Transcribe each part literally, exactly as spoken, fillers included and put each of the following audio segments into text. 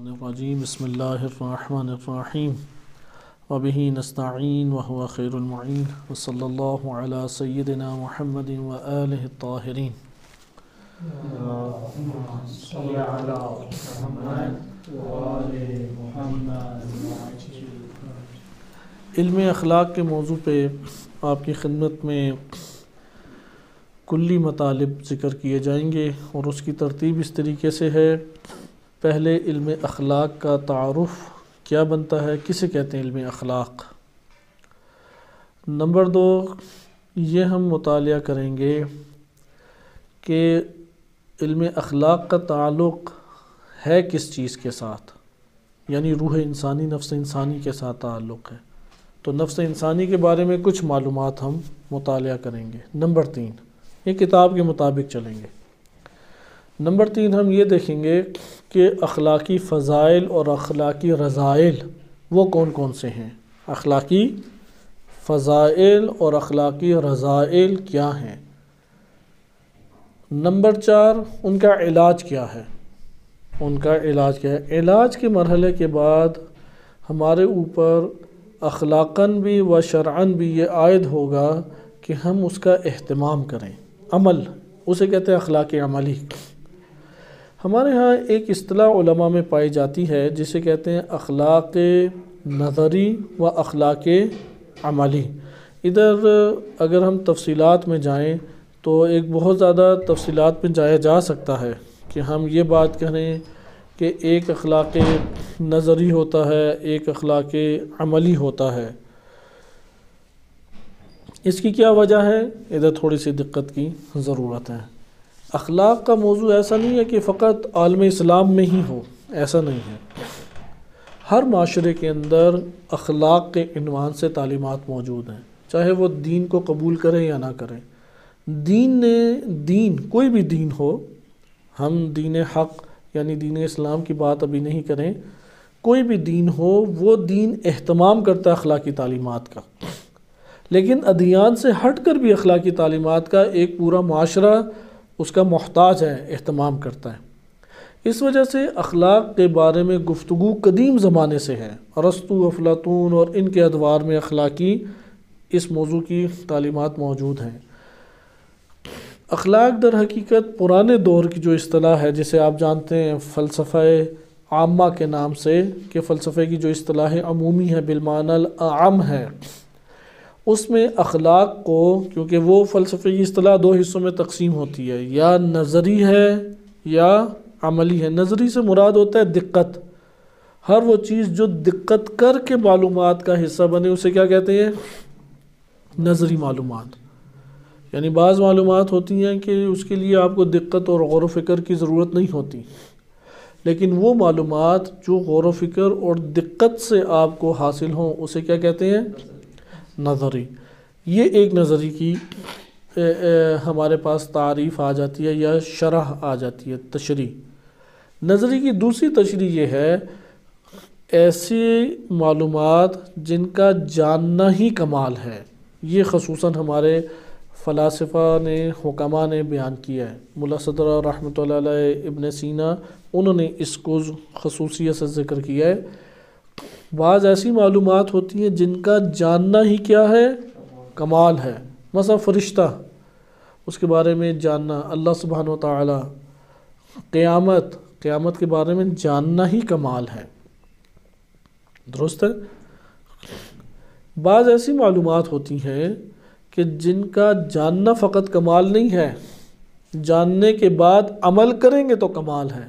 الرجیم بسم اللہ الرحمن الرحیم وبہ نستعین وهو خیر المعین وصلی اللہ علی سیدنا محمد وآلہ الطاہرین۔ علم اخلاق کے موضوع پہ آپ کی خدمت میں کلی مطالب ذکر کیے جائیں گے اور اس کی ترتیب اس طریقے سے ہے۔ پہلے علم اخلاق کا تعارف کیا بنتا ہے، کسے کہتے ہیں علم اخلاق۔ نمبر دو، یہ ہم مطالعہ کریں گے کہ علم اخلاق کا تعلق ہے کس چیز کے ساتھ، یعنی روح انسانی، نفس انسانی کے ساتھ تعلق ہے، تو نفس انسانی کے بارے میں کچھ معلومات ہم مطالعہ کریں گے۔ نمبر تین، یہ کتاب کے مطابق چلیں گے۔ نمبر تین، ہم یہ دیکھیں گے کہ اخلاقی فضائل اور اخلاقی رذائل وہ کون کون سے ہیں، اخلاقی فضائل اور اخلاقی رذائل کیا ہیں۔ نمبر چار، ان کا علاج کیا ہے، ان کا علاج کیا ہے۔ علاج کے مرحلے کے بعد ہمارے اوپر اخلاقاً بھی و شرعاً بھی یہ عائد ہوگا کہ ہم اس کا اہتمام کریں، عمل، اسے کہتے ہیں اخلاق عملی۔ ہمارے ہاں ایک اصطلاح علماء میں پائی جاتی ہے جسے کہتے ہیں اخلاق نظری و اخلاق عملی۔ ادھر اگر ہم تفصیلات میں جائیں تو ایک بہت زیادہ تفصیلات میں جایا جا سکتا ہے کہ ہم یہ بات کریں کہ ایک اخلاق نظری ہوتا ہے، ایک اخلاق عملی ہوتا ہے۔ اس کی کیا وجہ ہے، ادھر تھوڑی سی دقت کی ضرورت ہے۔ اخلاق کا موضوع ایسا نہیں ہے کہ فقط عالم اسلام میں ہی ہو، ایسا نہیں ہے۔ ہر معاشرے کے اندر اخلاق کے عنوان سے تعلیمات موجود ہیں، چاہے وہ دین کو قبول کریں یا نہ کریں۔ دین نے دین کوئی بھی دین ہو، ہم دین حق یعنی دین اسلام کی بات ابھی نہیں کریں، کوئی بھی دین ہو وہ دین اہتمام کرتا ہے اخلاقی تعلیمات کا، لیکن ادیان سے ہٹ کر بھی اخلاقی تعلیمات کا ایک پورا معاشرہ اس کا محتاج ہے، اہتمام کرتا ہے۔ اس وجہ سے اخلاق کے بارے میں گفتگو قدیم زمانے سے ہے۔ ارسطو، افلاطون اور ان کے ادوار میں اخلاقی اس موضوع کی تعلیمات موجود ہیں۔ اخلاق در حقیقت پرانے دور کی جو اصطلاح ہے، جسے آپ جانتے ہیں فلسفہ عامہ کے نام سے، کہ فلسفے کی جو اصطلاح عمومی ہے بالمعنی العام ہے، اس میں اخلاق کو، کیونکہ وہ فلسفے کی اصطلاح دو حصوں میں تقسیم ہوتی ہے، یا نظری ہے یا عملی ہے۔ نظری سے مراد ہوتا ہے دقت، ہر وہ چیز جو دقت کر کے معلومات کا حصہ بنے اسے کیا کہتے ہیں، نظری معلومات۔ یعنی بعض معلومات ہوتی ہیں کہ اس کے لیے آپ کو دقت اور غور و فکر کی ضرورت نہیں ہوتی، لیکن وہ معلومات جو غور و فکر اور دقت سے آپ کو حاصل ہوں اسے کیا کہتے ہیں، نظری۔ یہ ایک نظری کی ہمارے پاس تعریف آ جاتی ہے یا شرح آ جاتی ہے، تشریح۔ نظری کی دوسری تشریح یہ ہے ایسی معلومات جن کا جاننا ہی کمال ہے۔ یہ خصوصاً ہمارے فلاسفہ نے، حکماء نے بیان کیا ہے۔ ملا صدر رحمۃ اللہ علیہ، ابن سینا، انہوں نے اس کو خصوصیت سے ذکر کیا ہے۔ بعض ایسی معلومات ہوتی ہیں جن کا جاننا ہی کیا ہے، کمال ہے۔ مثلا فرشتہ، اس کے بارے میں جاننا، اللہ سبحانہ و تعالی، قیامت، قیامت کے بارے میں جاننا ہی کمال ہے، درست ہے۔ بعض ایسی معلومات ہوتی ہیں کہ جن کا جاننا فقط کمال نہیں ہے، جاننے کے بعد عمل کریں گے تو کمال ہے۔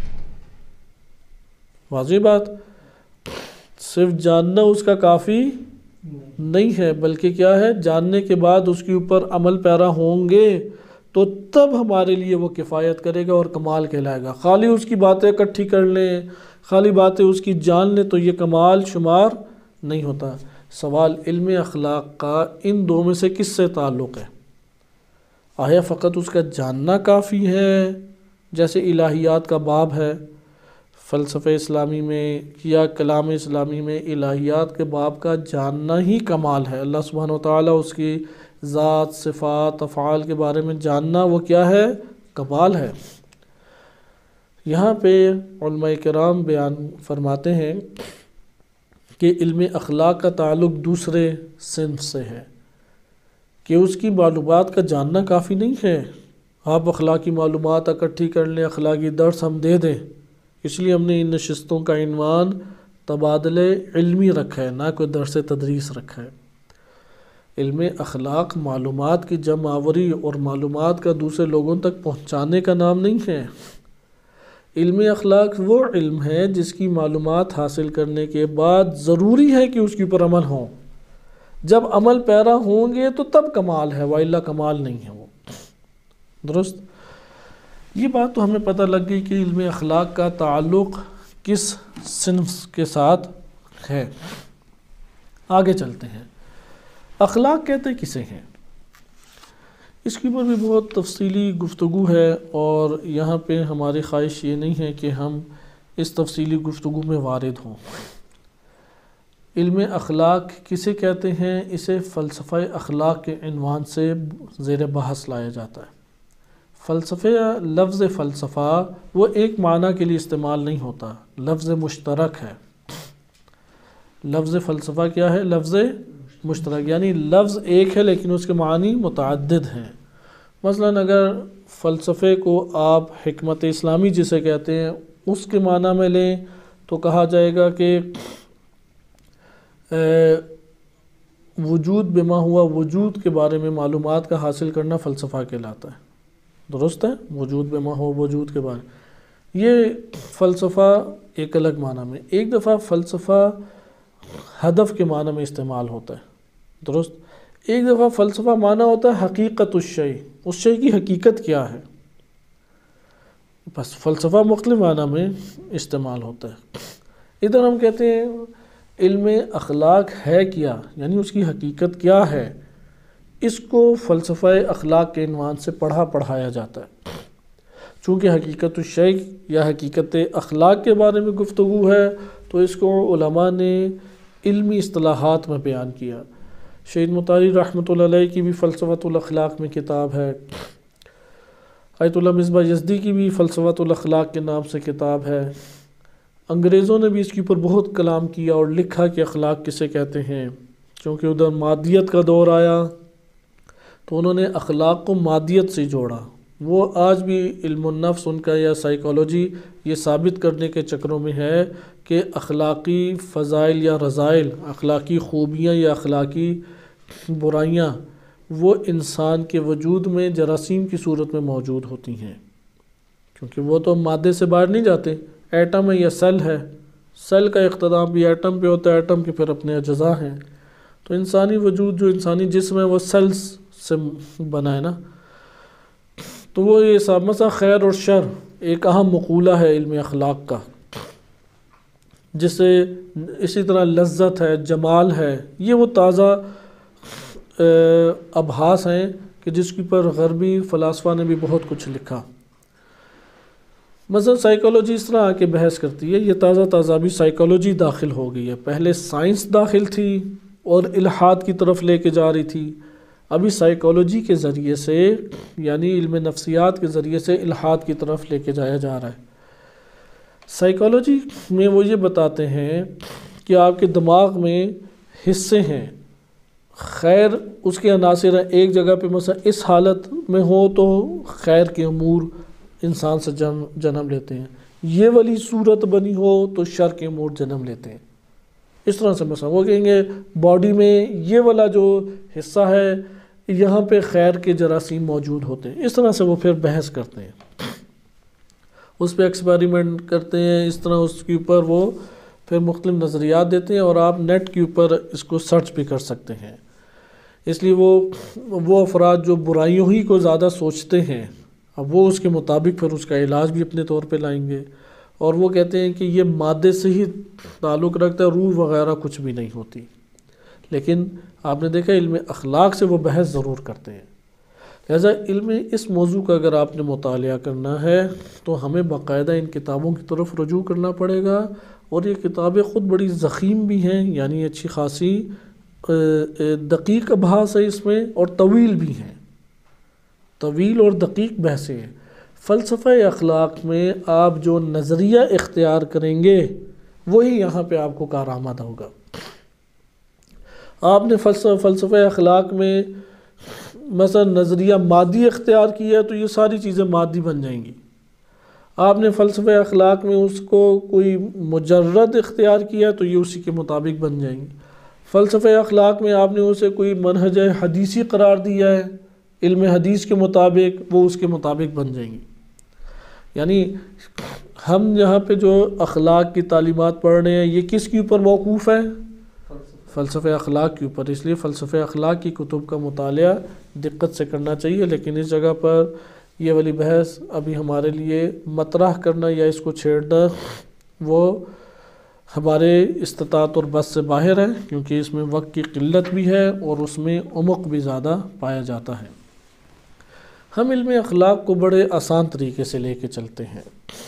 واضح بات، صرف جاننا اس کا کافی نہیں ہے، بلکہ کیا ہے، جاننے کے بعد اس کے اوپر عمل پیرا ہوں گے تو تب ہمارے لیے وہ کفایت کرے گا اور کمال کہلائے گا۔ خالی اس کی باتیں اکٹھی کر لیں، خالی باتیں اس کی جان لیں تو یہ کمال شمار نہیں ہوتا۔ سوال علم اخلاق کا ان دو میں سے کس سے تعلق ہے؟ آیا فقط اس کا جاننا کافی ہے، جیسے الہیات کا باب ہے فلسفہ اسلامی میں یا کلام اسلامی میں، الہیات کے باب کا جاننا ہی کمال ہے، اللہ سبحانہ وتعالی اس کی ذات، صفات، افعال کے بارے میں جاننا وہ کیا ہے، کمال ہے۔ یہاں پہ علماء کرام بیان فرماتے ہیں کہ علم اخلاق کا تعلق دوسرے صنف سے ہے، کہ اس کی معلومات کا جاننا کافی نہیں ہے۔ آپ اخلاقی معلومات اکٹھی کر لیں، اخلاقی درس ہم دے دیں، اس لیے ہم نے ان نشستوں کا عنوان تبادلہ علمی رکھا ہے، نہ کوئی درس تدریس رکھا ہے۔ علم اخلاق معلومات کی جمع آوری اور معلومات کا دوسرے لوگوں تک پہنچانے کا نام نہیں ہے۔ علم اخلاق وہ علم ہے جس کی معلومات حاصل کرنے کے بعد ضروری ہے کہ اس کے اوپر عمل ہو۔ جب عمل پیرا ہوں گے تو تب کمال ہے، وَإِلَّا کمال نہیں ہے وہ۔ درست؟ یہ بات تو ہمیں پتہ لگ گئی کہ علم اخلاق کا تعلق کس صنف کے ساتھ ہے۔ آگے چلتے ہیں، اخلاق کہتے کسے ہیں؟ اس کے اوپر بھی بہت تفصیلی گفتگو ہے، اور یہاں پہ ہماری خواہش یہ نہیں ہے کہ ہم اس تفصیلی گفتگو میں وارد ہوں۔ علم اخلاق کسے کہتے ہیں؟ اسے فلسفہ اخلاق کے عنوان سے زیر بحث لایا جاتا ہے۔ فلسفہ، لفظ فلسفہ وہ ایک معنی کے لیے استعمال نہیں ہوتا، لفظ مشترک ہے۔ لفظ فلسفہ کیا ہے؟ لفظ مشترک، یعنی لفظ ایک ہے لیکن اس کے معنی متعدد ہیں۔ مثلاً اگر فلسفے کو آپ حکمت اسلامی جسے کہتے ہیں اس کے معنی میں لیں تو کہا جائے گا کہ وجود بما ہوا وجود کے بارے میں معلومات کا حاصل کرنا فلسفہ کہلاتا ہے۔ درست ہے؟ وجود بما ہوا وجود کے بارے، یہ فلسفہ ایک الگ معنی میں۔ ایک دفعہ فلسفہ ہدف کے معنی میں استعمال ہوتا ہے، درست؟ ایک دفعہ فلسفہ معنی ہوتا ہے حقیقت الشیء، اس شے کی حقیقت کیا ہے۔ بس فلسفہ مختلف معنی میں استعمال ہوتا ہے۔ ادھر ہم کہتے ہیں علم اخلاق ہے کیا، یعنی اس کی حقیقت کیا ہے، اس کو فلسفہ اخلاق کے عنوان سے پڑھا پڑھایا جاتا ہے۔ چونکہ حقیقت الشیء یا حقیقت اخلاق کے بارے میں گفتگو ہے تو اس کو علماء نے علمی اصطلاحات میں بیان کیا۔ شہید مطہری رحمۃ اللہ علیہ کی بھی فلسفۃ الاخلاق میں کتاب ہے، آیت اللہ مصباح یزدی کی بھی فلسفۃ الاخلاق کے نام سے کتاب ہے۔ انگریزوں نے بھی اس کے اوپر بہت کلام کیا اور لکھا کہ اخلاق کسے کہتے ہیں، کیونکہ ادھر مادیت کا دور آیا تو انہوں نے اخلاق کو مادیت سے جوڑا۔ وہ آج بھی علم النفس ان کا یا سائیکالوجی یہ ثابت کرنے کے چکروں میں ہے کہ اخلاقی فضائل یا رذائل، اخلاقی خوبیاں یا اخلاقی برائیاں وہ انسان کے وجود میں جراثیم کی صورت میں موجود ہوتی ہیں، کیونکہ وہ تو مادے سے باہر نہیں جاتے۔ ایٹم ہے یا سیل ہے، سیل کا اختتام بھی ایٹم پہ ہوتا ہے، ایٹم کے پھر اپنے اجزاء ہیں۔ تو انسانی وجود جو انسانی جسم ہے وہ سیلز سے بنا ہے نا، تو وہ یہ سب مثلا خیر اور شر ایک اہم مقولہ ہے علم اخلاق کا، جسے اسی طرح لذت ہے، جمال ہے، یہ وہ تازہ ابحاث ہیں کہ جس کے پر غربی فلاسفہ نے بھی بہت کچھ لکھا۔ مثلا سائیکالوجی اس طرح آ کے بحث کرتی ہے، یہ تازہ تازہ بھی سائیکالوجی داخل ہو گئی ہے، پہلے سائنس داخل تھی اور الحاد کی طرف لے کے جا رہی تھی، ابھی سائیکالوجی کے ذریعے سے یعنی علم نفسیات کے ذریعے سے الحاد کی طرف لے کے جایا جا رہا ہے۔ سائیکالوجی میں وہ یہ بتاتے ہیں کہ آپ کے دماغ میں حصے ہیں، خیر اس کے عناصر ہیں، ایک جگہ پہ مثلا اس حالت میں ہو تو خیر کے امور انسان سے جنم جنم لیتے ہیں، یہ والی صورت بنی ہو تو شر کے امور جنم لیتے ہیں۔ اس طرح سے مثلا وہ کہیں گے باڈی میں یہ والا جو حصہ ہے یہاں پہ خیر کے جراثیم موجود ہوتے ہیں، اس طرح سے وہ پھر بحث کرتے ہیں، اس پہ ایکسپیریمنٹ کرتے ہیں، اس طرح اس کے اوپر وہ پھر مختلف نظریات دیتے ہیں، اور آپ نیٹ کے اوپر اس کو سرچ بھی کر سکتے ہیں۔ اس لیے وہ وہ افراد جو برائیوں ہی کو زیادہ سوچتے ہیں، اب وہ اس کے مطابق پھر اس کا علاج بھی اپنے طور پہ لائیں گے، اور وہ کہتے ہیں کہ یہ مادے سے ہی تعلق رکھتا ہے، روح وغیرہ کچھ بھی نہیں ہوتی۔ لیکن آپ نے دیکھا علم اخلاق سے وہ بحث ضرور کرتے ہیں۔ لہذا علم اس موضوع کا اگر آپ نے مطالعہ کرنا ہے تو ہمیں باقاعدہ ان کتابوں کی طرف رجوع کرنا پڑے گا، اور یہ کتابیں خود بڑی ضخیم بھی ہیں، یعنی اچھی خاصی دقیق ابحاث ہے اس میں، اور طویل بھی ہیں، طویل اور دقیق بحثیں ہیں۔ فلسفہ اخلاق میں آپ جو نظریہ اختیار کریں گے وہی یہاں پہ آپ کو کارآمد ہوگا۔ آپ نے فلسفہ فلسفہ اخلاق میں مثلا نظریہ مادی اختیار کیا تو یہ ساری چیزیں مادی بن جائیں گی۔ آپ نے فلسفہ اخلاق میں اس کو کوئی مجرد اختیار کیا تو یہ اسی کے مطابق بن جائیں گی۔ فلسفہ اخلاق میں آپ نے اسے کوئی منہج حدیثی قرار دیا ہے، علم حدیث کے مطابق، وہ اس کے مطابق بن جائیں گی۔ یعنی ہم یہاں پہ جو اخلاق کی تعلیمات پڑھ رہے ہیں یہ کس کے اوپر موقوف ہے؟ فلسفہ اخلاق کے اوپر۔ اس لیے فلسفہ اخلاق کی کتب کا مطالعہ دقت سے کرنا چاہیے، لیکن اس جگہ پر یہ والی بحث ابھی ہمارے لیے مطرح کرنا یا اس کو چھیڑنا وہ ہمارے استطاعت اور بس سے باہر ہے، کیونکہ اس میں وقت کی قلت بھی ہے اور اس میں عمق بھی زیادہ پایا جاتا ہے۔ ہم علم اخلاق کو بڑے آسان طریقے سے لے کے چلتے ہیں،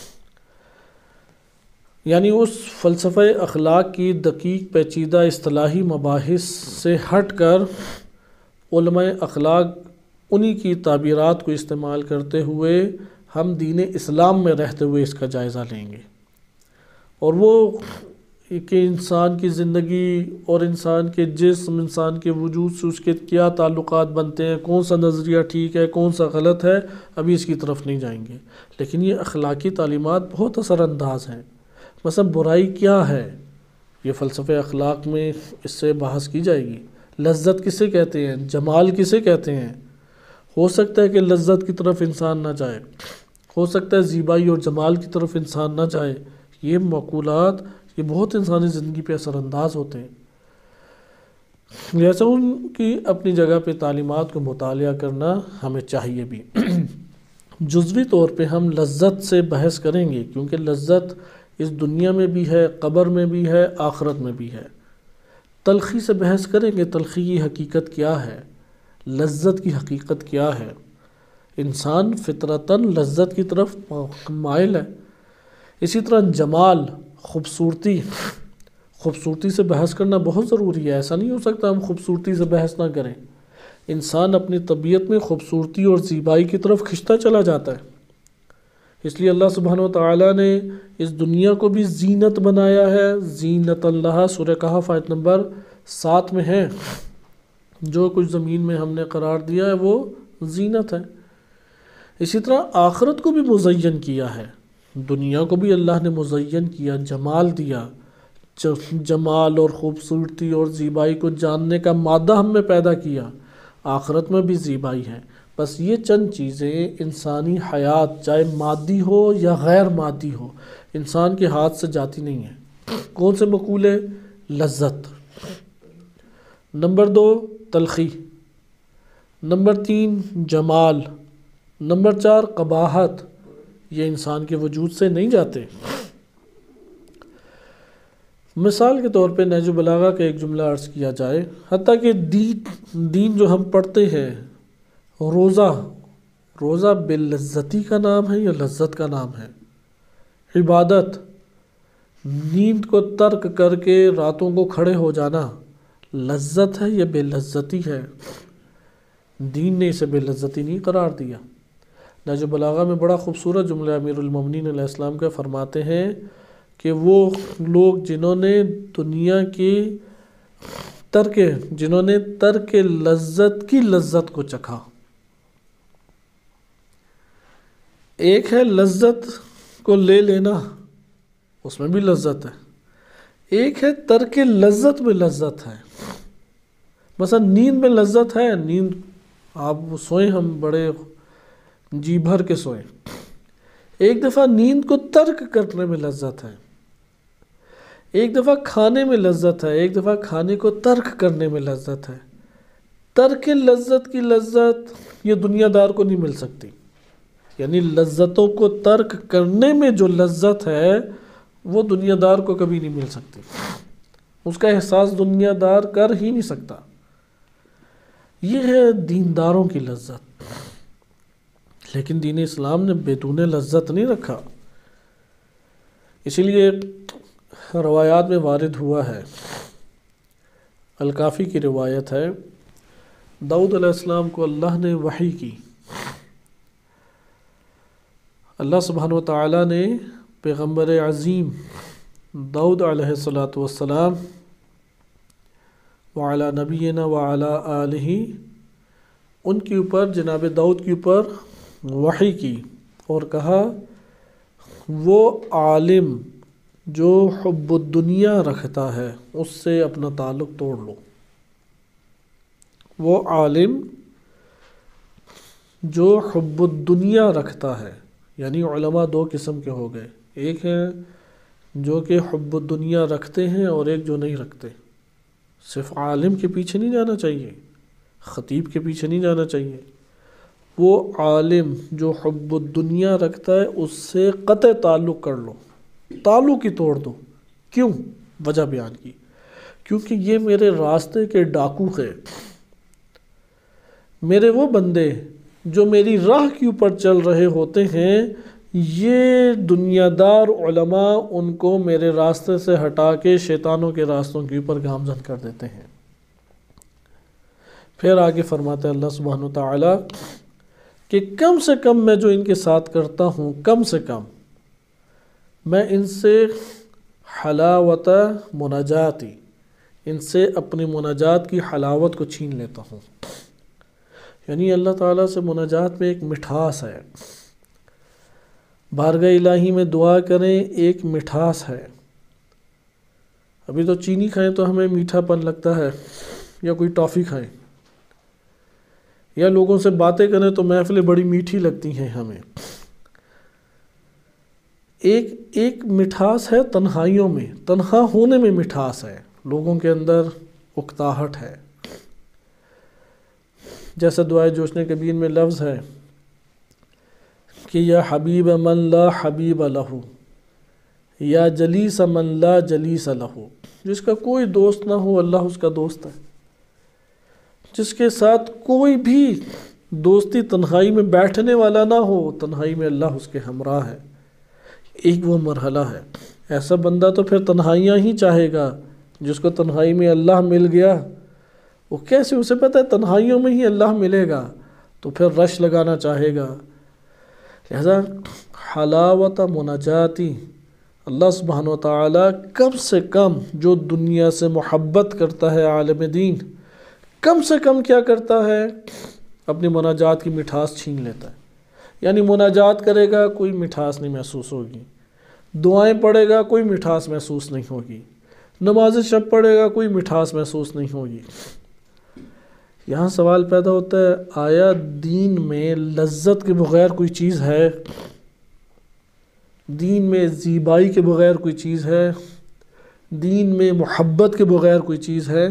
یعنی اس فلسفہ اخلاق کی دقیق پیچیدہ اصطلاحی مباحث سے ہٹ کر علماء اخلاق انہی کی تعبیرات کو استعمال کرتے ہوئے ہم دین اسلام میں رہتے ہوئے اس کا جائزہ لیں گے، اور وہ کہ انسان کی زندگی اور انسان کے جسم، انسان کے وجود سے اس کے کیا تعلقات بنتے ہیں، کون سا نظریہ ٹھیک ہے، کون سا غلط ہے، ابھی اس کی طرف نہیں جائیں گے۔ لیکن یہ اخلاقی تعلیمات بہت اثر انداز ہیں۔ مثلا برائی کیا ہے، یہ فلسفہ اخلاق میں اس سے بحث کی جائے گی۔ لذت کسے کہتے ہیں، جمال کسے کہتے ہیں؟ ہو سکتا ہے کہ لذت کی طرف انسان نہ جائے، ہو سکتا ہے زیبائی اور جمال کی طرف انسان نہ جائے۔ یہ معقولات یہ بہت انسانی زندگی پہ اثر انداز ہوتے ہیں، لہذا ان کی اپنی جگہ پہ تعلیمات کو مطالعہ کرنا ہمیں چاہیے بھی۔ جزوی طور پہ ہم لذت سے بحث کریں گے، کیونکہ لذت اس دنیا میں بھی ہے، قبر میں بھی ہے، آخرت میں بھی ہے۔ تلخی سے بحث کریں گے، تلخی کی حقیقت کیا ہے، لذت کی حقیقت کیا ہے۔ انسان فطرتاً لذت کی طرف مائل ہے۔ اسی طرح جمال، خوبصورتی خوبصورتی سے بحث کرنا بہت ضروری ہے۔ ایسا نہیں ہو سکتا ہم خوبصورتی سے بحث نہ کریں۔ انسان اپنی طبیعت میں خوبصورتی اور زیبائی کی طرف کھنچتا چلا جاتا ہے، اس لیے اللہ سبحانہ و تعالیٰ نے اس دنیا کو بھی زینت بنایا ہے۔ زینت اللہ سورہ کہف آیت نمبر سات میں ہے، جو کچھ زمین میں ہم نے قرار دیا ہے وہ زینت ہے۔ اسی طرح آخرت کو بھی مزین کیا ہے، دنیا کو بھی اللہ نے مزین کیا، جمال دیا۔ جمال اور خوبصورتی اور زیبائی کو جاننے کا مادہ ہم نے پیدا کیا، آخرت میں بھی زیبائی ہے۔ بس یہ چند چیزیں انسانی حیات چاہے مادی ہو یا غیر مادی ہو انسان کے ہاتھ سے جاتی نہیں ہیں۔ کون سے مقولے؟ لذت، نمبر دو تلخی، نمبر تین جمال، نمبر چار قباحت، یہ انسان کے وجود سے نہیں جاتے۔ مثال کے طور پہ نہج البلاغہ کا ایک جملہ عرض کیا جائے، حتیٰ کہ دین دین جو ہم پڑھتے ہیں، روزہ روزہ بے لذتی کا نام ہے یا لذت کا نام ہے؟ عبادت، نیند کو ترک کر کے راتوں کو کھڑے ہو جانا، لذت ہے یا بے لذتی ہے؟ دین نے اسے بے لذتی نہیں قرار دیا۔ نہج البلاغہ میں بڑا خوبصورت جملہ امیر المومنین علیہ السلام کا فرماتے ہیں کہ وہ لوگ جنہوں نے دنیا کی ترک جنہوں نے ترک لذت کی لذت کو چکھا۔ ایک ہے لذت کو لے لینا، اس میں بھی لذت ہے، ایک ہے ترک لذت میں لذت ہے۔ مثلا نیند میں لذت ہے، نیند آپ سوئیں، ہم بڑے جی بھر کے سوئیں، ایک دفعہ نیند کو ترک کرنے میں لذت ہے، ایک دفعہ کھانے میں لذت ہے، ایک دفعہ کھانے کو ترک کرنے میں لذت ہے۔ ترک لذت کی لذت یہ دنیا دار کو نہیں مل سکتی، یعنی لذتوں کو ترک کرنے میں جو لذت ہے وہ دنیا دار کو کبھی نہیں مل سکتی، اس کا احساس دنیا دار کر ہی نہیں سکتا۔ یہ ہے دینداروں کی لذت، لیکن دین اسلام نے بیدون لذت نہیں رکھا۔ اسی لیے روایات میں وارد ہوا ہے، الکافی کی روایت ہے، داؤد علیہ السلام کو اللہ نے وحی کی اللہ سبحانہ و تعالیٰ نے پیغمبر عظیم داؤد علیہ الصلاۃ والسلام وعلی نبینا وعلی آلہ ان کے اوپر جناب داؤد کے اوپر وحی کی اور کہا وہ عالم جو حب الدنیا رکھتا ہے اس سے اپنا تعلق توڑ لو. وہ عالم جو حب الدنیا رکھتا ہے، یعنی علماء دو قسم کے ہو گئے، ایک ہے جو کہ حب الدنیا رکھتے ہیں اور ایک جو نہیں رکھتے. صرف عالم کے پیچھے نہیں جانا چاہیے، خطیب کے پیچھے نہیں جانا چاہیے. وہ عالم جو حب الدنیا رکھتا ہے اس سے قطع تعلق کر لو، تعلق ہی توڑ دو. کیوں؟ وجہ بیان کی، کیونکہ یہ میرے راستے کے ڈاکو ہے. میرے وہ بندے جو میری راہ کے اوپر چل رہے ہوتے ہیں، یہ دنیا دار علماء ان کو میرے راستے سے ہٹا کے شیطانوں کے راستوں کے اوپر گامزن کر دیتے ہیں. پھر آگے فرماتے ہیں اللہ سبحانہ وتعالی کہ کم سے کم میں جو ان کے ساتھ کرتا ہوں، کم سے کم میں ان سے حلاوت مناجاتی، ان سے اپنی مناجات کی حلاوت کو چھین لیتا ہوں. یعنی اللہ تعالیٰ سے مناجات میں ایک مٹھاس ہے، بارگاہ الہی میں دعا کریں ایک مٹھاس ہے. ابھی تو چینی کھائیں تو ہمیں میٹھا پن لگتا ہے، یا کوئی ٹافی کھائیں، یا لوگوں سے باتیں کریں تو محفلیں بڑی میٹھی لگتی ہیں ہمیں. ایک ایک مٹھاس ہے تنہائیوں میں، تنہا ہونے میں مٹھاس ہے، لوگوں کے اندر اکتاہٹ ہے. جیسے دعائے جوشن کبیر میں لفظ ہے کہ یا حبیب من لا حبیب لہو، یا جلیس من لا جلیس لہو. جس کا کوئی دوست نہ ہو اللہ اس کا دوست ہے. جس کے ساتھ کوئی بھی دوستی تنہائی میں بیٹھنے والا نہ ہو، تنہائی میں اللہ اس کے ہمراہ ہے. ایک وہ مرحلہ ہے. ایسا بندہ تو پھر تنہائیاں ہی چاہے گا. جس کو تنہائی میں اللہ مل گیا، وہ کیسے اسے پتہ ہے تنہائیوں میں ہی اللہ ملے گا، تو پھر رش لگانا چاہے گا. لہذا حلاوت مناجاتی، اللہ سبحانہ و تعالیٰ کم سے کم جو دنیا سے محبت کرتا ہے عالم دین، کم سے کم کیا کرتا ہے؟ اپنی مناجات کی مٹھاس چھین لیتا ہے. یعنی مناجات کرے گا کوئی مٹھاس نہیں محسوس ہوگی، دعائیں پڑھے گا کوئی مٹھاس محسوس نہیں ہوگی، نماز شب پڑھے گا کوئی مٹھاس محسوس نہیں ہوگی. یہاں سوال پیدا ہوتا ہے، آیا دین میں لذت کے بغیر کوئی چیز ہے؟ دین میں زیبائی کے بغیر کوئی چیز ہے؟ دین میں محبت کے بغیر کوئی چیز ہے؟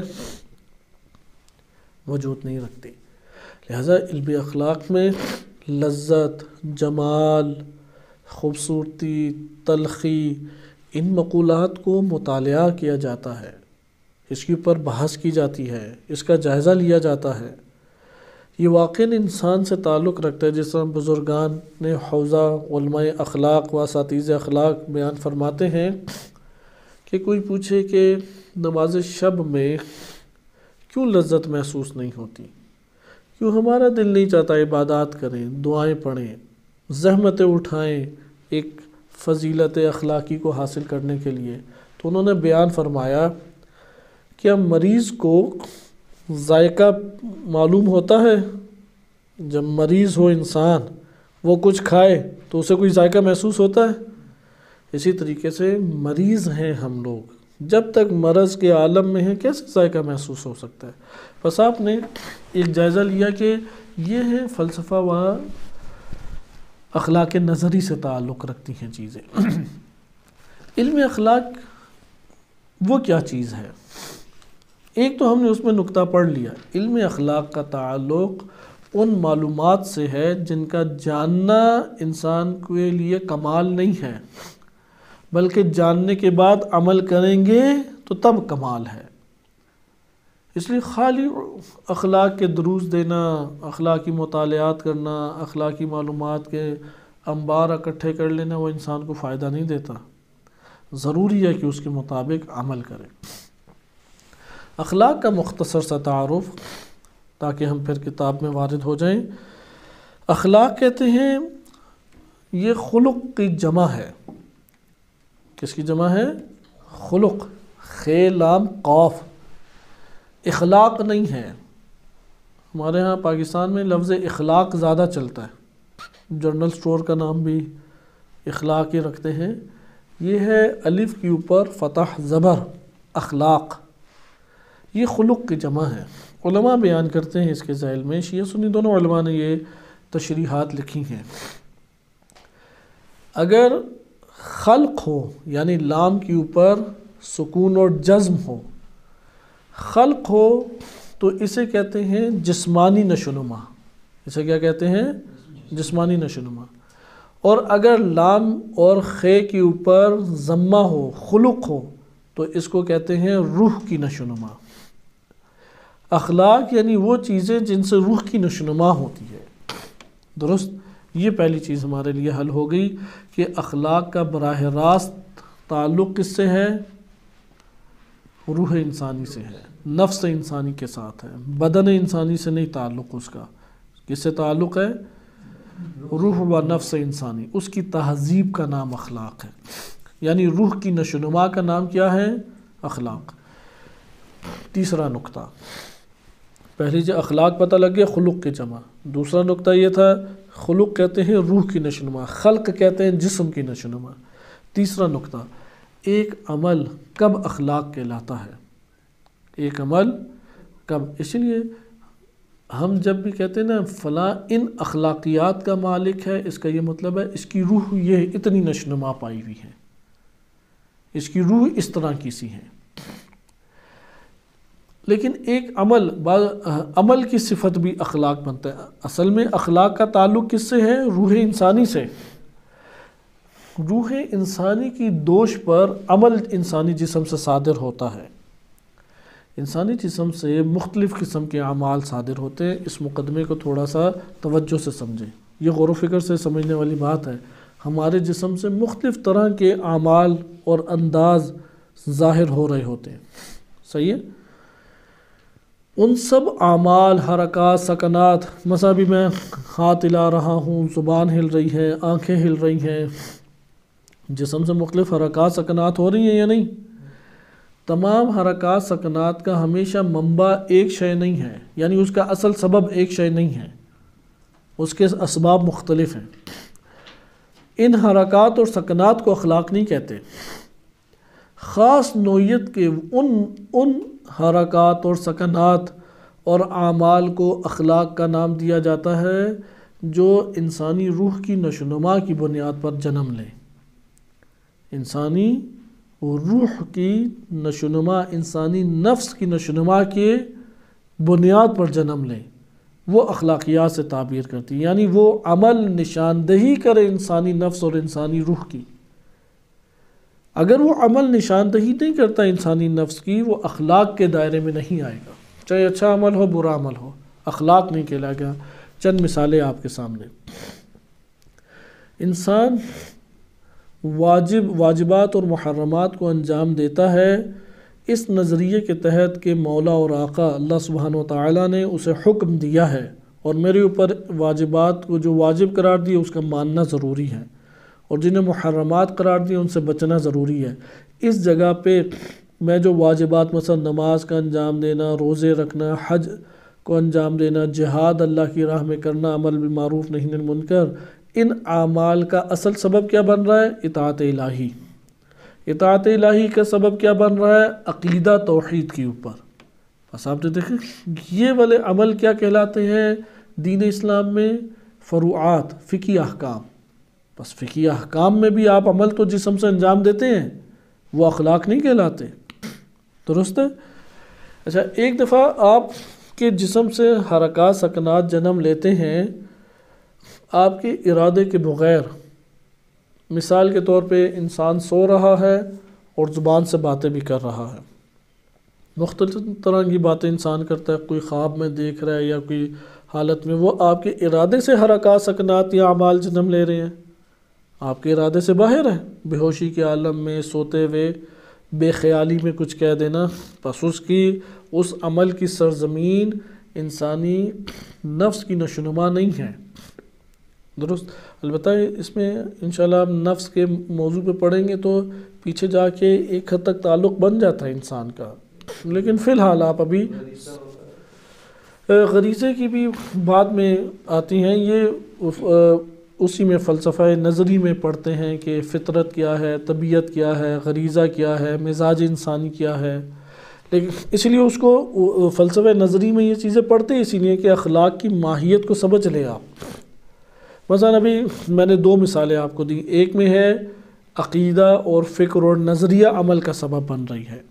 وجود نہیں رکھتی. لہذا علم اخلاق میں لذت، جمال، خوبصورتی، تلخی، ان مقولات کو مطالعہ کیا جاتا ہے، اس کے اوپر بحث کی جاتی ہے، اس کا جائزہ لیا جاتا ہے. یہ واقعاً انسان سے تعلق رکھتا ہے. جس طرح بزرگان نے حوزہ علماء اخلاق و اساتذہ اخلاق بیان فرماتے ہیں کہ کوئی پوچھے کہ نماز شب میں کیوں لذت محسوس نہیں ہوتی، کیوں ہمارا دل نہیں چاہتا عبادات کریں، دعائیں پڑھیں، زحمتیں اٹھائیں ایک فضیلت اخلاقی کو حاصل کرنے کے لیے، تو انہوں نے بیان فرمایا کیا مریض کو ذائقہ معلوم ہوتا ہے؟ جب مریض ہو انسان، وہ کچھ کھائے تو اسے کوئی ذائقہ محسوس ہوتا ہے؟ اسی طریقے سے مریض ہیں ہم لوگ، جب تک مرض کے عالم میں ہیں کیسے ذائقہ محسوس ہو سکتا ہے؟ بس آپ نے ایک جائزہ لیا کہ یہ ہے فلسفہ و اخلاق نظری سے تعلق رکھتی ہیں چیزیں. علم اخلاق وہ کیا چیز ہے؟ ایک تو ہم نے اس میں نقطہ پڑھ لیا، علم اخلاق کا تعلق ان معلومات سے ہے جن کا جاننا انسان کے لیے کمال نہیں ہے، بلکہ جاننے کے بعد عمل کریں گے تو تب کمال ہے. اس لیے خالی اخلاق کے دروس دینا، اخلاقی مطالعات کرنا، اخلاقی معلومات کے انبار اکٹھے کر لینا وہ انسان کو فائدہ نہیں دیتا. ضروری ہے کہ اس کے مطابق عمل کرے. اخلاق کا مختصر سا تعارف تاکہ ہم پھر کتاب میں وارد ہو جائیں. اخلاق کہتے ہیں یہ خلق کی جمع ہے. کس کی جمع ہے؟ خلق. خے لام قاف. اخلاق نہیں ہے. ہمارے ہاں پاکستان میں لفظ اخلاق زیادہ چلتا ہے. جنرل سٹور کا نام بھی اخلاق ہی رکھتے ہیں. یہ ہے الف کے اوپر فتح زبر اخلاق. یہ خلق کی جمع ہے. علماء بیان کرتے ہیں اس کے ذیل میں، شیعہ سنی دونوں علماء نے یہ تشریحات لکھی ہیں. اگر خلق ہو یعنی لام کے اوپر سکون اور جزم ہو، خلق ہو تو اسے کہتے ہیں جسمانی نشوونما. اسے کیا کہتے ہیں؟ جسمانی نشوونما. اور اگر لام اور خے کے اوپر ضمہ ہو، خلق ہو، تو اس کو کہتے ہیں روح کی نشوونما. اخلاق یعنی وہ چیزیں جن سے روح کی نشوونما ہوتی ہے. درست. یہ پہلی چیز ہمارے لیے حل ہو گئی کہ اخلاق کا براہ راست تعلق کس سے ہے؟ روح انسانی سے ہے، نفس انسانی کے ساتھ ہے. بدن انسانی سے نہیں تعلق اس کا. کس سے تعلق ہے؟ روح و نفس انسانی. اس کی تہذیب کا نام اخلاق ہے. یعنی روح کی نشوونما کا نام کیا ہے؟ اخلاق. تیسرا نقطہ، پہلی جو اخلاق پتہ لگ گیا خلق کی جمع. دوسرا نقطہ یہ تھا خلق کہتے ہیں روح کی نشوونما، خلق کہتے ہیں جسم کی نشوونما. تیسرا نقطہ، ایک عمل کب اخلاق کہلاتا ہے؟ ایک عمل کب؟ اس لیے ہم جب بھی کہتے ہیں نا فلاں ان اخلاقیات کا مالک ہے، اس کا یہ مطلب ہے اس کی روح یہ اتنی نشوونما پائی ہوئی ہے، اس کی روح اس طرح کی سی ہے. لیکن ایک عمل بعض عمل کی صفت بھی اخلاق بنتا ہے. اصل میں اخلاق کا تعلق کس سے ہے؟ روح انسانی سے. روح انسانی کی دوش پر عمل انسانی جسم سے صادر ہوتا ہے. انسانی جسم سے مختلف قسم کے اعمال صادر ہوتے ہیں. اس مقدمے کو تھوڑا سا توجہ سے سمجھیں، یہ غور و فکر سے سمجھنے والی بات ہے. ہمارے جسم سے مختلف طرح کے اعمال اور انداز ظاہر ہو رہے ہوتے ہیں. صحیح ہے؟ ان سب اعمال، حرکات، سکنات، مثلا بھی میں ہاتھ ہلا رہا ہوں، زبان ہل رہی ہے، آنکھیں ہل رہی ہیں، جسم سے مختلف حرکات سکنات ہو رہی ہیں یا نہیں؟ تمام حرکات سکنات کا ہمیشہ منبع ایک شے نہیں ہے، یعنی اس کا اصل سبب ایک شے نہیں ہے، اس کے اسباب مختلف ہیں. ان حرکات اور سکنات کو اخلاق نہیں کہتے. خاص نوعیت کے ان ان حرکات اور سکنات اور اعمال کو اخلاق کا نام دیا جاتا ہے جو انسانی روح کی نشوونما کی بنیاد پر جنم لیں. انسانی روح کی نشوونما، انسانی نفس کی نشوونما کے بنیاد پر جنم لیں، وہ اخلاقیات سے تعبیر کرتی ہے. یعنی وہ عمل نشاندہی کرے انسانی نفس اور انسانی روح کی. اگر وہ عمل نشاندہی نہیں کرتا انسانی نفس کی، وہ اخلاق کے دائرے میں نہیں آئے گا. چاہے اچھا عمل ہو، برا عمل ہو، اخلاق نہیں کہلائے گا. چند مثالیں آپ کے سامنے. انسان واجب واجبات اور محرمات کو انجام دیتا ہے اس نظریے کے تحت کہ مولا اور آقا اللہ سبحانہ و تعالیٰ نے اسے حکم دیا ہے اور میرے اوپر واجبات کو جو واجب قرار دیے اس کا ماننا ضروری ہے، اور جنہیں محرمات قرار دیے ان سے بچنا ضروری ہے. اس جگہ پہ میں جو واجبات مثلا نماز کا انجام دینا، روزے رکھنا، حج کو انجام دینا، جہاد اللہ کی راہ میں کرنا، عمل بالمعروف نہی عن المنکر، ان اعمال کا اصل سبب کیا بن رہا ہے؟ اطاعت الہی. اطاعت الہی کا سبب کیا بن رہا ہے؟ عقیدہ توحید کے اوپر. بس آپ نے دیکھیں یہ والے عمل کیا کہلاتے ہیں دین اسلام میں؟ فروعات، فقہی احکام. بس فقہی احکام میں بھی آپ عمل تو جسم سے انجام دیتے ہیں، وہ اخلاق نہیں کہلاتے. درست ہے؟ اچھا، ایک دفعہ آپ کے جسم سے حرکات سکنات جنم لیتے ہیں آپ کے ارادے کے بغیر. مثال کے طور پہ انسان سو رہا ہے اور زبان سے باتیں بھی کر رہا ہے. مختلف طرح کی باتیں انسان کرتا ہے، کوئی خواب میں دیکھ رہا ہے یا کوئی حالت میں، وہ آپ کے ارادے سے حرکات سکنات یا اعمال جنم لے رہے ہیں، آپ کے ارادے سے باہر ہے. بے ہوشی کے عالم میں سوتے ہوئے بے خیالی میں کچھ کہہ دینا، بس اس کی اس عمل کی سرزمین انسانی نفس کی نشوونما نہیں ہے. درست. البتہ اس میں انشاءاللہ ہم نفس کے موضوع پہ پڑھیں گے تو پیچھے جا کے ایک حد تک تعلق بن جاتا ہے انسان کا، لیکن فی الحال آپ ابھی غریزے کی بھی بعد میں آتی ہیں. یہ اسی میں فلسفہ نظری میں پڑھتے ہیں کہ فطرت کیا ہے، طبیعت کیا ہے، غریزہ کیا ہے، مزاج انسانی کیا ہے. لیکن اس لیے اس کو فلسفہ نظری میں یہ چیزیں پڑھتے ہیں اسی لیے کہ اخلاق کی ماہیت کو سمجھ لیں آپ. مثلا ابھی میں نے دو مثالیں آپ کو دی، ایک میں ہے عقیدہ اور فکر اور نظریہ عمل کا سبب بن رہی ہے.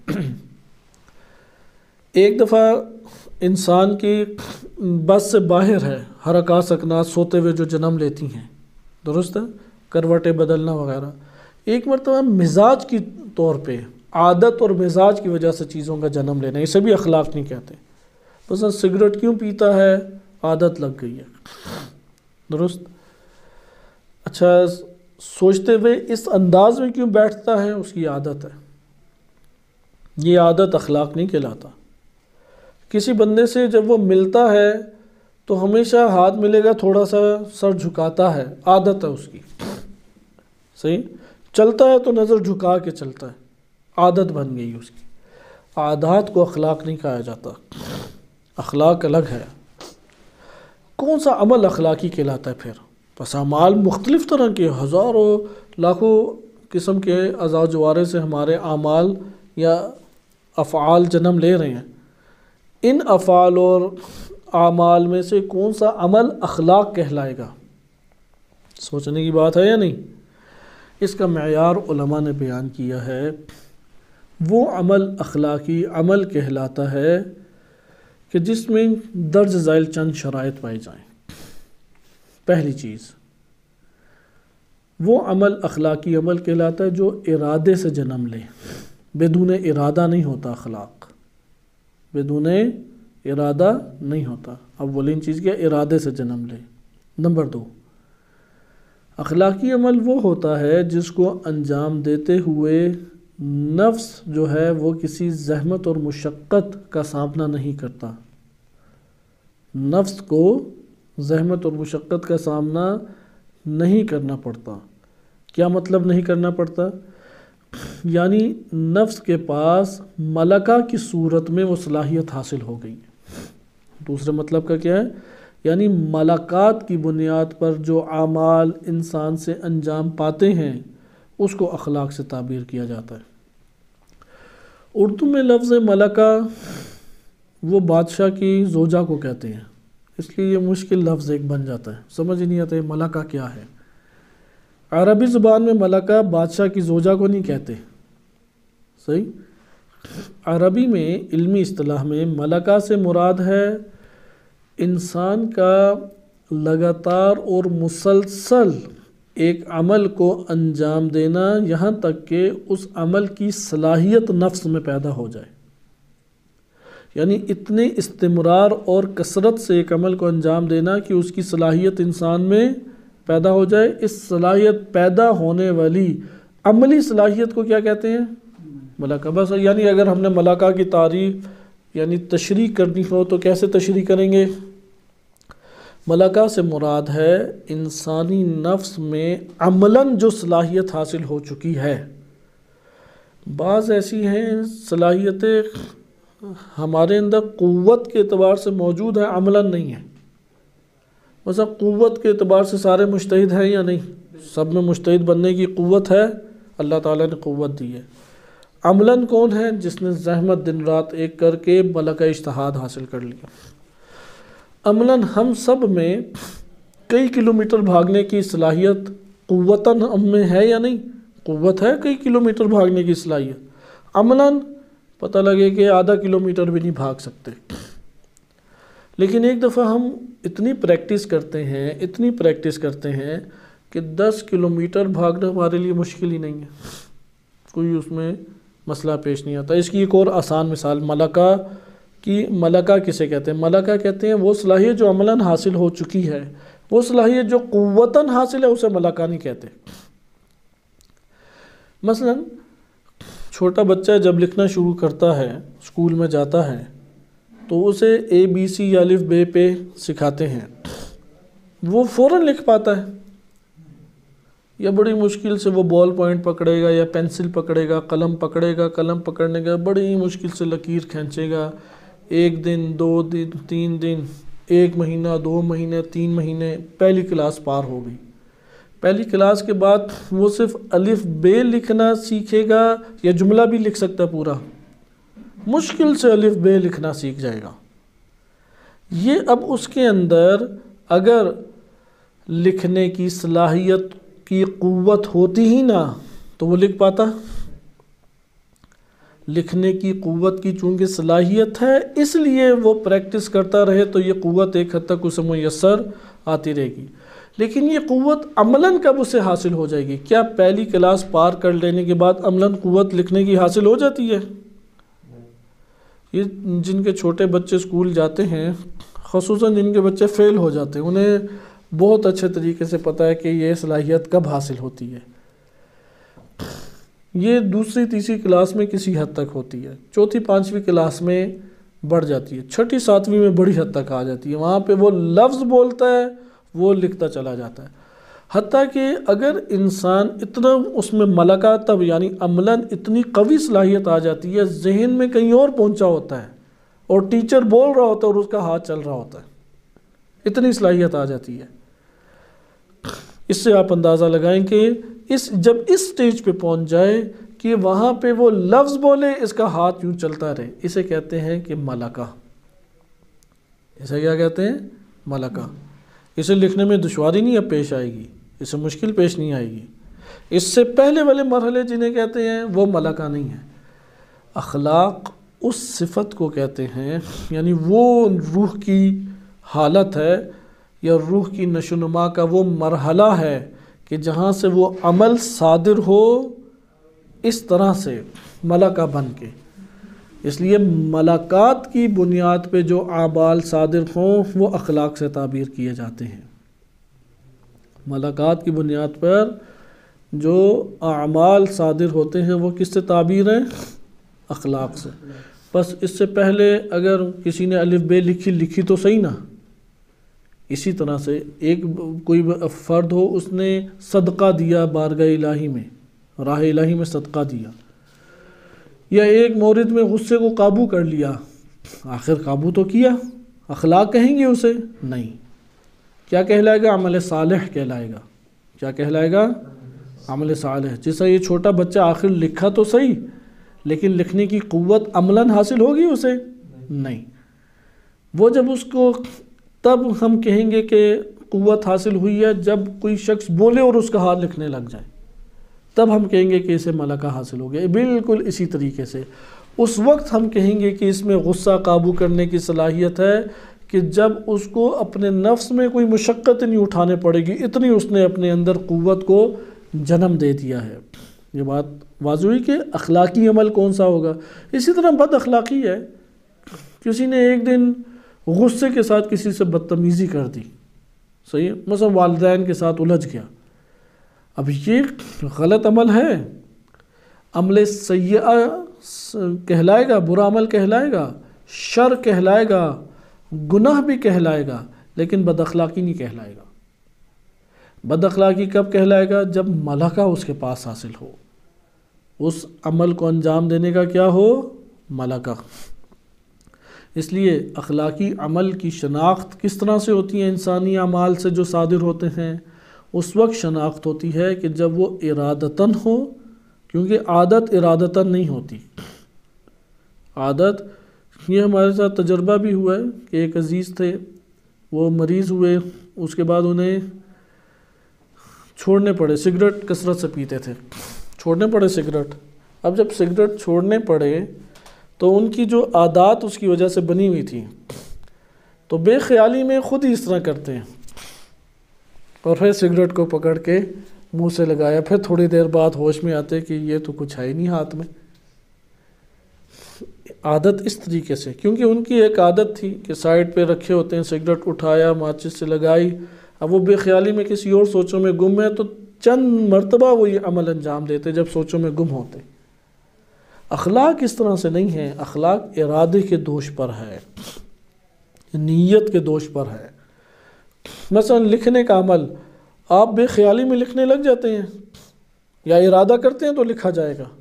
ایک دفعہ انسان کی بس سے باہر ہے، حرکات سکنات سوتے ہوئے جو جنم لیتی ہیں، درست ہے، کروٹیں بدلنا وغیرہ. ایک مرتبہ مزاج کی طور پہ عادت اور مزاج کی وجہ سے چیزوں کا جنم لینا، اسے بھی اخلاق نہیں کہتے. بس سگریٹ کیوں پیتا ہے؟ عادت لگ گئی ہے، درست. اچھا سوچتے ہوئے اس انداز میں کیوں بیٹھتا ہے؟ اس کی عادت ہے. یہ عادت اخلاق نہیں کہلاتا. کسی بندے سے جب وہ ملتا ہے تو ہمیشہ ہاتھ ملے گا، تھوڑا سا سر جھکاتا ہے، عادت ہے اس کی، صحیح. چلتا ہے تو نظر جھکا کے چلتا ہے، عادت بن گئی اس کی. عادات کو اخلاق نہیں کہا جاتا، اخلاق الگ ہے. کون سا عمل اخلاقی کہلاتا ہے پھر؟ بس اعمال مختلف طرح کے، ہزاروں لاکھوں قسم کے اعضاء و جوارے سے ہمارے اعمال یا افعال جنم لے رہے ہیں. ان افعال اور اعمال میں سے کون سا عمل اخلاق کہلائے گا؟ سوچنے کی بات ہے یا نہیں؟ اس کا معیار علماء نے بیان کیا ہے. وہ عمل اخلاقی عمل کہلاتا ہے کہ جس میں درج ذیل چند شرائط پائی جائیں. پہلی چیز، وہ عمل اخلاقی عمل کہلاتا ہے جو ارادے سے جنم لے. بدون ارادہ نہیں ہوتا اخلاق، بدون ارادہ نہیں ہوتا. اولین چیز کیا؟ ارادے سے جنم لے. نمبر دو، اخلاقی عمل وہ ہوتا ہے جس کو انجام دیتے ہوئے نفس جو ہے وہ کسی زحمت اور مشقت کا سامنا نہیں کرتا. نفس کو زحمت اور مشقت کا سامنا نہیں کرنا پڑتا. کیا مطلب نہیں کرنا پڑتا؟ یعنی نفس کے پاس ملکہ کی صورت میں وہ صلاحیت حاصل ہو گئی. دوسرے مطلب کا کیا ہے؟ یعنی ملکات کی بنیاد پر جو اعمال انسان سے انجام پاتے ہیں اس کو اخلاق سے تعبیر کیا جاتا ہے. اردو میں لفظ ملکہ وہ بادشاہ کی زوجہ کو کہتے ہیں، اس لیے یہ مشکل لفظ ایک بن جاتا ہے، سمجھ نہیں آتا ہے ملکہ کیا ہے. عربی زبان میں ملکہ بادشاہ کی زوجہ کو نہیں کہتے، صحیح. عربی میں علمی اصطلاح میں ملکہ سے مراد ہے انسان کا لگاتار اور مسلسل ایک عمل کو انجام دینا، یہاں تک کہ اس عمل کی صلاحیت نفس میں پیدا ہو جائے. یعنی اتنے استمرار اور کثرت سے ایک عمل کو انجام دینا کہ اس کی صلاحیت انسان میں پیدا ہو جائے. اس صلاحیت پیدا ہونے والی عملی صلاحیت کو کیا کہتے ہیں؟ ملکہ. بس یعنی اگر ہم نے ملکہ کی تعریف یعنی تشریح کرنی ہو تو کیسے تشریح کریں گے؟ ملکہ سے مراد ہے انسانی نفس میں عملاً جو صلاحیت حاصل ہو چکی ہے. بعض ایسی ہیں صلاحیتیں ہمارے اندر قوت کے اعتبار سے موجود ہیں، عملاً نہیں ہیں. مثلا قوت کے اعتبار سے سارے مجتہد ہیں یا نہیں؟ سب میں مجتہد بننے کی قوت ہے، اللہ تعالیٰ نے قوت دی ہے. عملاً کون ہے؟ جس نے زحمت دن رات ایک کر کے ملکہ اجتہاد حاصل کر لیا. عملاً ہم سب میں کئی کلومیٹر بھاگنے کی صلاحیت قوتاً ہم میں ہے یا نہیں؟ قوت ہے کئی کلومیٹر بھاگنے کی صلاحیت. عملاً پتہ لگے کہ آدھا کلومیٹر بھی نہیں بھاگ سکتے. لیکن ایک دفعہ ہم اتنی پریکٹس کرتے ہیں اتنی پریکٹس کرتے ہیں کہ دس کلومیٹر بھاگنا ہمارے لیے مشکل ہی نہیں ہے، کوئی اس میں مسئلہ پیش نہیں آتا. اس کی ایک اور آسان مثال ملکہ کی. ملکہ کسے کہتے ہیں؟ ملکہ کہتے ہیں وہ صلاحیت جو عملاً حاصل ہو چکی ہے. وہ صلاحیت جو قوتاً حاصل ہے اسے ملکہ نہیں کہتے. مثلا چھوٹا بچہ جب لکھنا شروع کرتا ہے، اسکول میں جاتا ہے تو اسے اے بی سی یا الف بے پہ سکھاتے ہیں، وہ فوراً لکھ پاتا ہے، یا بڑی مشکل سے وہ بال پوائنٹ پکڑے گا یا پینسل پکڑے گا، قلم پکڑے گا، قلم پکڑنے کا بڑی مشکل سے لکیر کھینچے گا، ایک دن، دو دن، تین دن، ایک مہینہ، دو مہینے، تین مہینے، پہلی کلاس پار ہو گئی۔ پہلی کلاس کے بعد وہ صرف الف بے لکھنا سیکھے گا یا جملہ بھی لکھ سکتا ہے پورا؟ مشکل سے الف بے لکھنا سیکھ جائے گا۔ یہ اب اس کے اندر اگر لکھنے کی صلاحیت کی قوت ہوتی ہی نہ تو وہ لکھ پاتا؟ لکھنے کی قوت کی چونکہ صلاحیت ہے، اس لیے وہ پریکٹس کرتا رہے تو یہ قوت ایک حد تک اسے میسر آتی رہے گی۔ لیکن یہ قوت عملاً کب اسے حاصل ہو جائے گی؟ کیا پہلی کلاس پار کر لینے کے بعد عملاً قوت لکھنے کی حاصل ہو جاتی ہے؟ یہ جن کے چھوٹے بچے اسکول جاتے ہیں، خصوصاً جن کے بچے فیل ہو جاتے ہیں، انہیں بہت اچھے طریقے سے پتہ ہے کہ یہ صلاحیت کب حاصل ہوتی ہے۔ یہ دوسری تیسری کلاس میں کسی حد تک ہوتی ہے، چوتھی پانچویں کلاس میں بڑھ جاتی ہے، چھٹی ساتویں میں بڑی حد تک آ جاتی ہے، وہاں پہ وہ لفظ بولتا ہے، وہ لکھتا چلا جاتا ہے۔ حتیٰ کہ اگر انسان اتنا اس میں ملکہ تب یعنی عملاً اتنی قوی صلاحیت آ جاتی ہے، ذہن میں کہیں اور پہنچا ہوتا ہے اور ٹیچر بول رہا ہوتا ہے اور اس کا ہاتھ چل رہا ہوتا ہے، اتنی صلاحیت آ جاتی ہے۔ اس سے آپ اندازہ لگائیں کہ اس جب اس سٹیج پہ پہنچ جائے کہ وہاں پہ وہ لفظ بولے، اس کا ہاتھ یوں چلتا رہے، اسے کہتے ہیں کہ ملکہ۔ اسے کیا کہتے ہیں؟ ملکہ۔ اسے لکھنے میں دشواری نہیں اب پیش آئے گی، اسے مشکل پیش نہیں آئے گی۔ اس سے پہلے والے مرحلے جنہیں کہتے ہیں وہ ملکہ نہیں ہے۔ اخلاق اس صفت کو کہتے ہیں، یعنی وہ روح کی حالت ہے یا روح کی نشو و نما کا وہ مرحلہ ہے کہ جہاں سے وہ عمل صادر ہو اس طرح سے ملکہ بن کے۔ اس لیے ملکات کی بنیاد پہ جو اعمال صادر ہوں وہ اخلاق سے تعبیر کیے جاتے ہیں۔ ملکات کی بنیاد پر جو اعمال صادر ہوتے ہیں وہ کس سے تعبیر ہیں؟ اخلاق سے۔ بس اس سے پہلے اگر کسی نے الف بے لکھی لکھی تو صحیح نا، اسی طرح سے ایک کوئی فرد ہو، اس نے صدقہ دیا بارگاہ الہی میں، راہ الہی میں صدقہ دیا، یا ایک مورد میں غصے کو قابو کر لیا، آخر قابو تو کیا، اخلاق کہیں گے اسے؟ نہیں۔ کیا کہلائے گا؟ عمل صالح کہلائے گا۔ کیا کہلائے گا؟ عمل صالح۔ جیسا یہ چھوٹا بچہ آخر لکھا تو صحیح، لیکن لکھنے کی قوت عملاً حاصل ہوگی اسے؟ نہیں۔ وہ جب اس کو تب ہم کہیں گے کہ قوت حاصل ہوئی ہے جب کوئی شخص بولے اور اس کا ہاتھ لکھنے لگ جائے، تب ہم کہیں گے کہ اسے ملکہ حاصل ہو گیا۔ بالکل اسی طریقے سے اس وقت ہم کہیں گے کہ اس میں غصہ قابو کرنے کی صلاحیت ہے کہ جب اس کو اپنے نفس میں کوئی مشقت نہیں اٹھانے پڑے گی، اتنی اس نے اپنے اندر قوت کو جنم دے دیا ہے۔ یہ بات واضح ہوئی کہ اخلاقی عمل کون سا ہوگا۔ اسی طرح بد اخلاقی ہے، کسی نے ایک دن غصے کے ساتھ کسی سے بدتمیزی کر دی، صحیح ہے، مثلا والدین کے ساتھ الجھ گیا، اب یہ غلط عمل ہے، عمل سیئہ کہلائے گا، برا عمل کہلائے گا، شر کہلائے گا، گناہ بھی کہلائے گا، لیکن بد اخلاقی نہیں کہلائے گا۔ بد اخلاقی کب کہلائے گا؟ جب ملکہ اس کے پاس حاصل ہو، اس عمل کو انجام دینے کا کیا ہو؟ ملکہ۔ اس لیے اخلاقی عمل کی شناخت کس طرح سے ہوتی ہے؟ انسانی اعمال سے جو صادر ہوتے ہیں اس وقت شناخت ہوتی ہے کہ جب وہ ارادتاً ہو، کیونکہ عادت ارادتاً نہیں ہوتی۔ عادت یہ ہمارے ساتھ تجربہ بھی ہوا ہے کہ ایک عزیز تھے، وہ مریض ہوئے، اس کے بعد انہیں چھوڑنے پڑے، سگریٹ کثرت سے پیتے تھے، چھوڑنے پڑے سگریٹ۔ اب جب سگریٹ چھوڑنے پڑے تو ان کی جو عادات اس کی وجہ سے بنی ہوئی تھی، تو بے خیالی میں خود ہی اس طرح کرتے ہیں، اور پھر سگریٹ کو پکڑ کے منہ سے لگایا، پھر تھوڑی دیر بعد ہوش میں آتے کہ یہ تو کچھ ہے ہی نہیں ہاتھ میں۔ عادت اس طریقے سے، کیونکہ ان کی ایک عادت تھی کہ سائڈ پہ رکھے ہوتے ہیں، سگریٹ اٹھایا، ماچس سے لگائی، اب وہ بے خیالی میں کسی اور سوچوں میں گم ہے تو چند مرتبہ وہ یہ عمل انجام دیتے جب سوچوں میں گم ہوتے۔ اخلاق اس طرح سے نہیں ہے، اخلاق ارادے کے دوش پر ہے، نیت کے دوش پر ہے۔ مثلا لکھنے کا عمل، آپ بے خیالی میں لکھنے لگ جاتے ہیں یا ارادہ کرتے ہیں تو لکھا جائے گا؟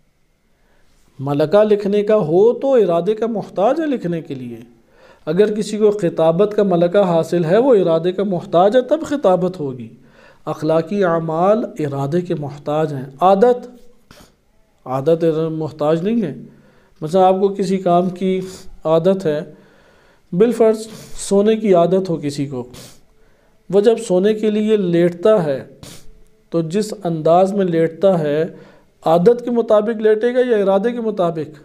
ملکہ لکھنے کا ہو تو ارادے کا محتاج ہے لکھنے کے لیے. اگر کسی کو خطابت کا ملکہ حاصل ہے، وہ ارادے کا محتاج ہے تب خطابت ہوگی. اخلاقی اعمال ارادے کے محتاج ہیں. عادت عادت محتاج نہیں ہے. مثلا آپ کو کسی کام کی عادت ہے، بالفرض سونے کی عادت ہو کسی کو، وہ جب سونے کے لیے لیٹتا ہے تو جس انداز میں لیٹتا ہے عادت کے مطابق لیٹے گا یا ارادے کے مطابق؟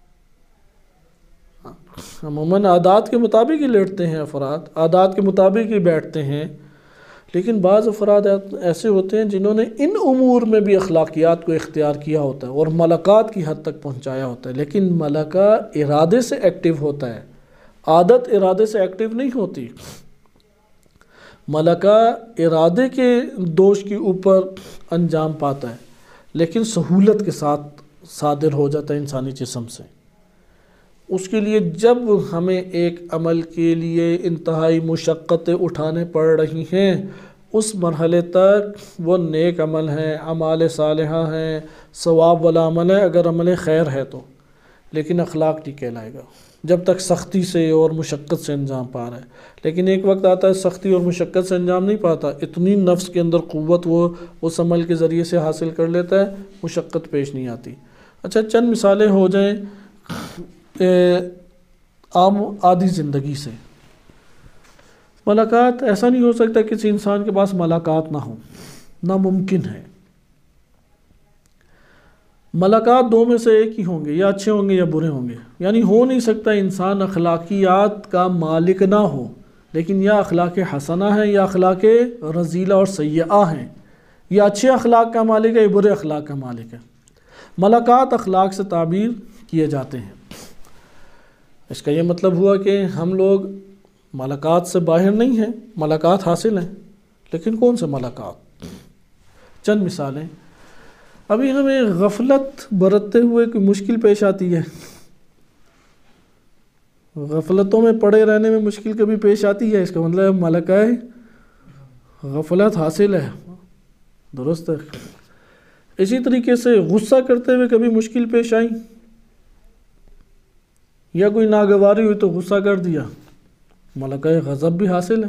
عموماً عادات کے مطابق ہی لیٹتے ہیں افراد، عادات کے مطابق ہی بیٹھتے ہیں. لیکن بعض افراد ایسے ہوتے ہیں جنہوں نے ان امور میں بھی اخلاقیات کو اختیار کیا ہوتا ہے اور ملکات کی حد تک پہنچایا ہوتا ہے، لیکن ملکہ ارادے سے ایکٹیو ہوتا ہے، عادت ارادے سے ایکٹیو نہیں ہوتی. ملکہ ارادے کے دوش کے اوپر انجام پاتا ہے، لیکن سہولت کے ساتھ صادر ہو جاتا ہے انسانی جسم سے. اس کے لیے جب ہمیں ایک عمل کے لیے انتہائی مشقتیں اٹھانے پڑ رہی ہیں، اس مرحلے تک وہ نیک عمل ہیں، اعمال صالحہ ہیں، ثواب والا عمل ہے اگر عمل خیر ہے تو، لیکن اخلاق نہیں کہلائے گا جب تک سختی سے اور مشقت سے انجام پا رہا ہے. لیکن ایک وقت آتا ہے سختی اور مشقت سے انجام نہیں پاتا، اتنی نفس کے اندر قوت وہ اس عمل کے ذریعے سے حاصل کر لیتا ہے، مشقت پیش نہیں آتی. اچھا چند مثالیں ہو جائیں عام عادی زندگی سے. ملاقات، ایسا نہیں ہو سکتا کسی انسان کے پاس ملاقات نہ ہو، ناممکن ہے. ملاقات دو میں سے ایک ہی ہوں گے، یا اچھے ہوں گے یا برے ہوں گے. یعنی ہو نہیں سکتا انسان اخلاقیات کا مالک نہ ہو، لیکن یا اخلاق حسنہ ہیں یا اخلاق رذیلہ اور سیئہ ہیں، یا اچھے اخلاق کا مالک ہے یا برے اخلاق کا مالک ہے. ملاقات اخلاق سے تعبیر کیے جاتے ہیں. اس کا یہ مطلب ہوا کہ ہم لوگ ملاقات سے باہر نہیں ہیں، ملاقات حاصل ہیں، لیکن کون سے ملاقات؟ چند مثالیں. ابھی ہمیں غفلت برتتے ہوئے کوئی مشکل پیش آتی ہے، غفلتوں میں پڑے رہنے میں مشکل کبھی پیش آتی ہے، اس کا مطلب ملکہ غفلت حاصل ہے، درست ہے. اسی طریقے سے غصہ کرتے ہوئے کبھی مشکل پیش آئی، یا کوئی ناگواری ہوئی تو غصہ کر دیا، ملکہ غضب بھی حاصل ہے.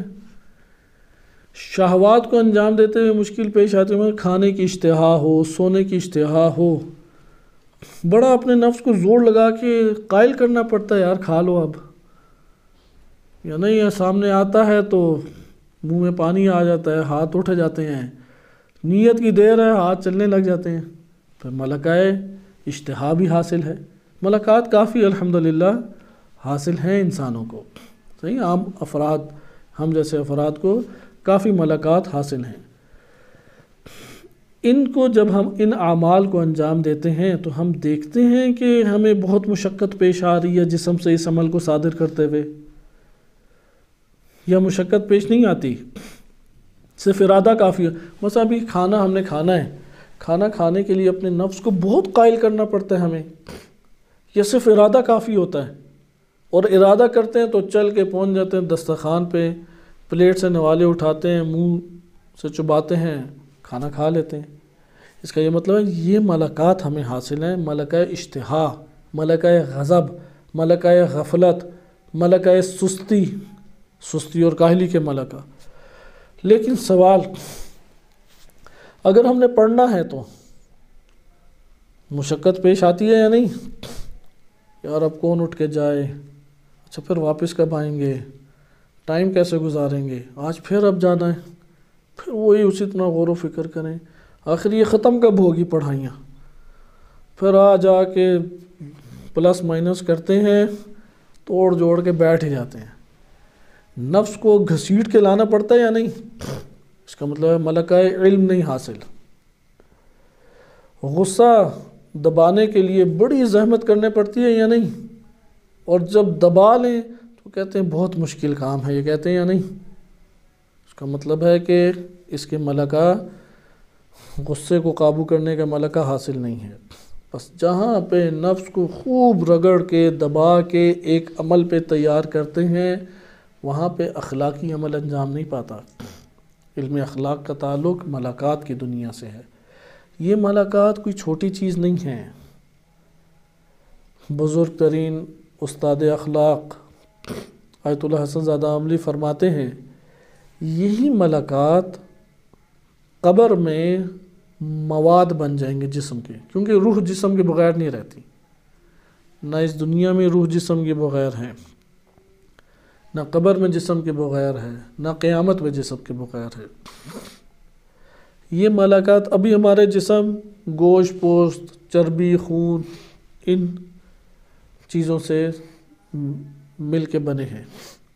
شہوات کو انجام دیتے ہوئے مشکل پیش آتے ہوئے کھانے کی اشتہا ہو، سونے کی اشتہا ہو، بڑا اپنے نفس کو زور لگا کے قائل کرنا پڑتا ہے یار کھا لو اب، یا نہیں ہے سامنے آتا ہے تو منہ میں پانی آ جاتا ہے، ہاتھ اٹھ جاتے ہیں، نیت کی دیر ہے ہاتھ چلنے لگ جاتے ہیں، پھر ملکہ اشتہا بھی حاصل ہے. ملاقات کافی الحمدللہ حاصل ہیں انسانوں کو، صحیح. عام افراد، ہم جیسے افراد کو کافی ملاقات حاصل ہیں. ان کو جب ہم ان اعمال کو انجام دیتے ہیں تو ہم دیکھتے ہیں کہ ہمیں بہت مشقت پیش آ رہی ہے جسم سے اس عمل کو صادر کرتے ہوئے، یا مشقت پیش نہیں آتی، صرف ارادہ کافی ہے. مثلا ابھی کھانا ہم نے کھانا ہے، کھانا کھانے کے لیے اپنے نفس کو بہت قائل کرنا پڑتا ہے ہمیں، یا صرف ارادہ کافی ہوتا ہے؟ اور ارادہ کرتے ہیں تو چل کے پہنچ جاتے ہیں دسترخوان پہ، پلیٹ سے نوالے اٹھاتے ہیں، منہ سے چباتے ہیں، کھانا کھا لیتے ہیں. اس کا یہ مطلب ہے یہ ملکات ہمیں حاصل ہیں، ملکہ اشتہا، ملکہ غضب، ملکہ غفلت، ملکہ سستی، سستی اور کاہلی کے ملکہ. لیکن سوال، اگر ہم نے پڑھنا ہے تو مشقت پیش آتی ہے یا نہیں؟ یار اب کون اٹھ کے جائے، اچھا پھر واپس کب آئیں گے، ٹائم کیسے گزاریں گے، آج پھر اب جانا ہے، پھر وہی اسی طرح غور و فکر کریں، آخر یہ ختم کب ہوگی پڑھائیاں، پھر آ جا کے پلس مائنس کرتے ہیں، توڑ جوڑ کے بیٹھ ہی جاتے ہیں. نفس کو گھسیٹ کے لانا پڑتا ہے یا نہیں؟ اس کا مطلب ہے ملکہ علم نہیں حاصل. غصہ دبانے کے لیے بڑی زحمت کرنے پڑتی ہے یا نہیں؟ اور جب دبا لیں تو کہتے ہیں بہت مشکل کام ہے، یہ کہتے ہیں یا نہیں؟ اس کا مطلب ہے کہ اس کے ملکہ غصے کو قابو کرنے کا ملکہ حاصل نہیں ہے. بس جہاں پہ نفس کو خوب رگڑ کے دبا کے ایک عمل پہ تیار کرتے ہیں، وہاں پہ اخلاقی عمل انجام نہیں پاتا. علم اخلاق کا تعلق ملکات کی دنیا سے ہے۔ یہ ملکات کوئی چھوٹی چیز نہیں ہے۔ بزرگ ترین استاد اخلاق آیت اللہ حسن زادہ عملی فرماتے ہیں یہی ملکات قبر میں مواد بن جائیں گے جسم کے، کیونکہ روح جسم کے بغیر نہیں رہتی، نہ اس دنیا میں روح جسم کے بغیر ہے، نہ قبر میں جسم کے بغیر ہے، نہ قیامت میں جسم کے بغیر ہے۔ یہ ملکات ابھی ہمارے جسم گوشت پوست چربی خون ان چیزوں سے مل کے بنے ہیں،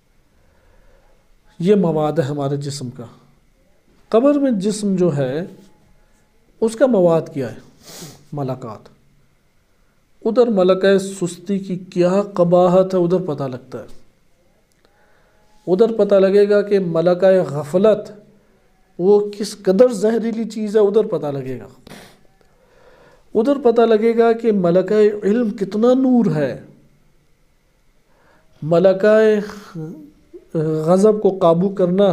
یہ مواد ہے ہمارے جسم کا۔ قبر میں جسم جو ہے اس کا مواد کیا ہے؟ ملکات۔ ادھر ملکہ سستی کی کیا قباحت ہے ادھر پتہ لگتا ہے، ادھر پتہ لگے گا کہ ملکہ غفلت وہ کس قدر زہریلی چیز ہے، ادھر پتہ لگے گا۔ ادھر پتہ لگے گا کہ ملکہ علم کتنا نور ہے، ملکہ غضب کو قابو کرنا،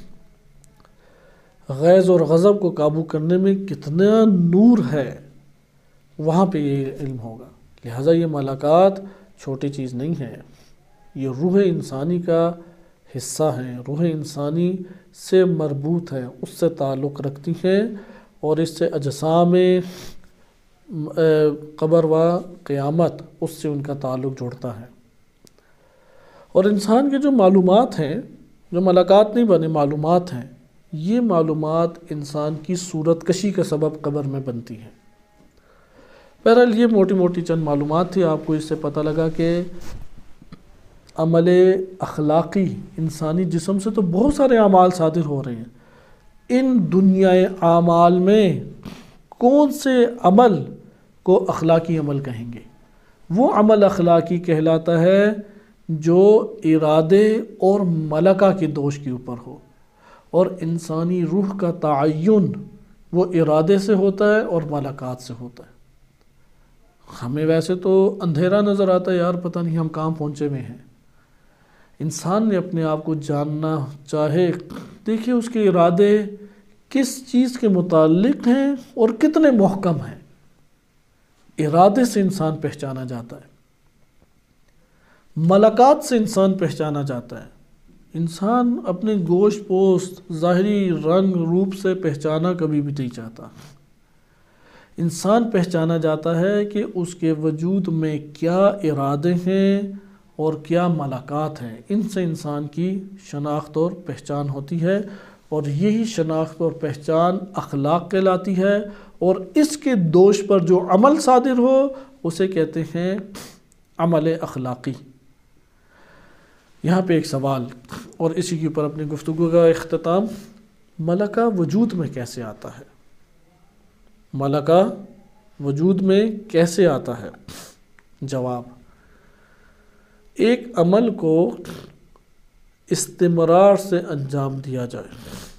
غیظ اور غضب کو قابو کرنے میں کتنا نور ہے، وہاں پہ یہ علم ہوگا۔ لہٰذا یہ ملکات چھوٹی چیز نہیں ہے، یہ روح انسانی کا حصہ ہیں، روح انسانی سے مربوط ہے، اس سے تعلق رکھتی ہیں، اور اس سے اجسام قبر و قیامت اس سے ان کا تعلق جڑتا ہے۔ اور انسان کے جو معلومات ہیں، جو ملکات نہیں بنے معلومات ہیں، یہ معلومات انسان کی صورت کشی کا سبب قبر میں بنتی ہیں۔ بہرحال یہ موٹی موٹی چند معلومات تھی، آپ کو اس سے پتہ لگا کہ عمل اخلاقی انسانی جسم سے تو بہت سارے اعمال صادر ہو رہے ہیں، ان دنیا اعمال میں کون سے عمل کو اخلاقی عمل کہیں گے؟ وہ عمل اخلاقی کہلاتا ہے جو ارادے اور ملکہ کی دوش کے اوپر ہو، اور انسانی روح کا تعین وہ ارادے سے ہوتا ہے اور ملکات سے ہوتا ہے۔ ہمیں ویسے تو اندھیرا نظر آتا ہے، یار پتہ نہیں ہم کہاں پہنچے ہوئے ہیں۔ انسان نے اپنے آپ کو جاننا چاہے، دیکھیں اس کے ارادے کس چیز کے متعلق ہیں اور کتنے محکم ہیں۔ ارادے سے انسان پہچانا جاتا ہے، ملکات سے انسان پہچانا جاتا ہے۔ انسان اپنے گوشت پوست ظاہری رنگ روپ سے پہچانا کبھی بھی نہیں چاہتا۔ انسان پہچانا جاتا ہے کہ اس کے وجود میں کیا ارادے ہیں اور کیا ملکات ہیں، ان سے انسان کی شناخت اور پہچان ہوتی ہے، اور یہی شناخت اور پہچان اخلاق کہلاتی ہے، اور اس کے دوش پر جو عمل صادر ہو اسے کہتے ہیں عمل اخلاقی۔ یہاں پہ ایک سوال اور اسی کے اوپر اپنی گفتگو کا اختتام، ملکہ وجود میں کیسے آتا ہے؟ ملکہ وجود میں کیسے آتا ہے؟ جواب، ایک عمل کو استمرار سے انجام دیا جائے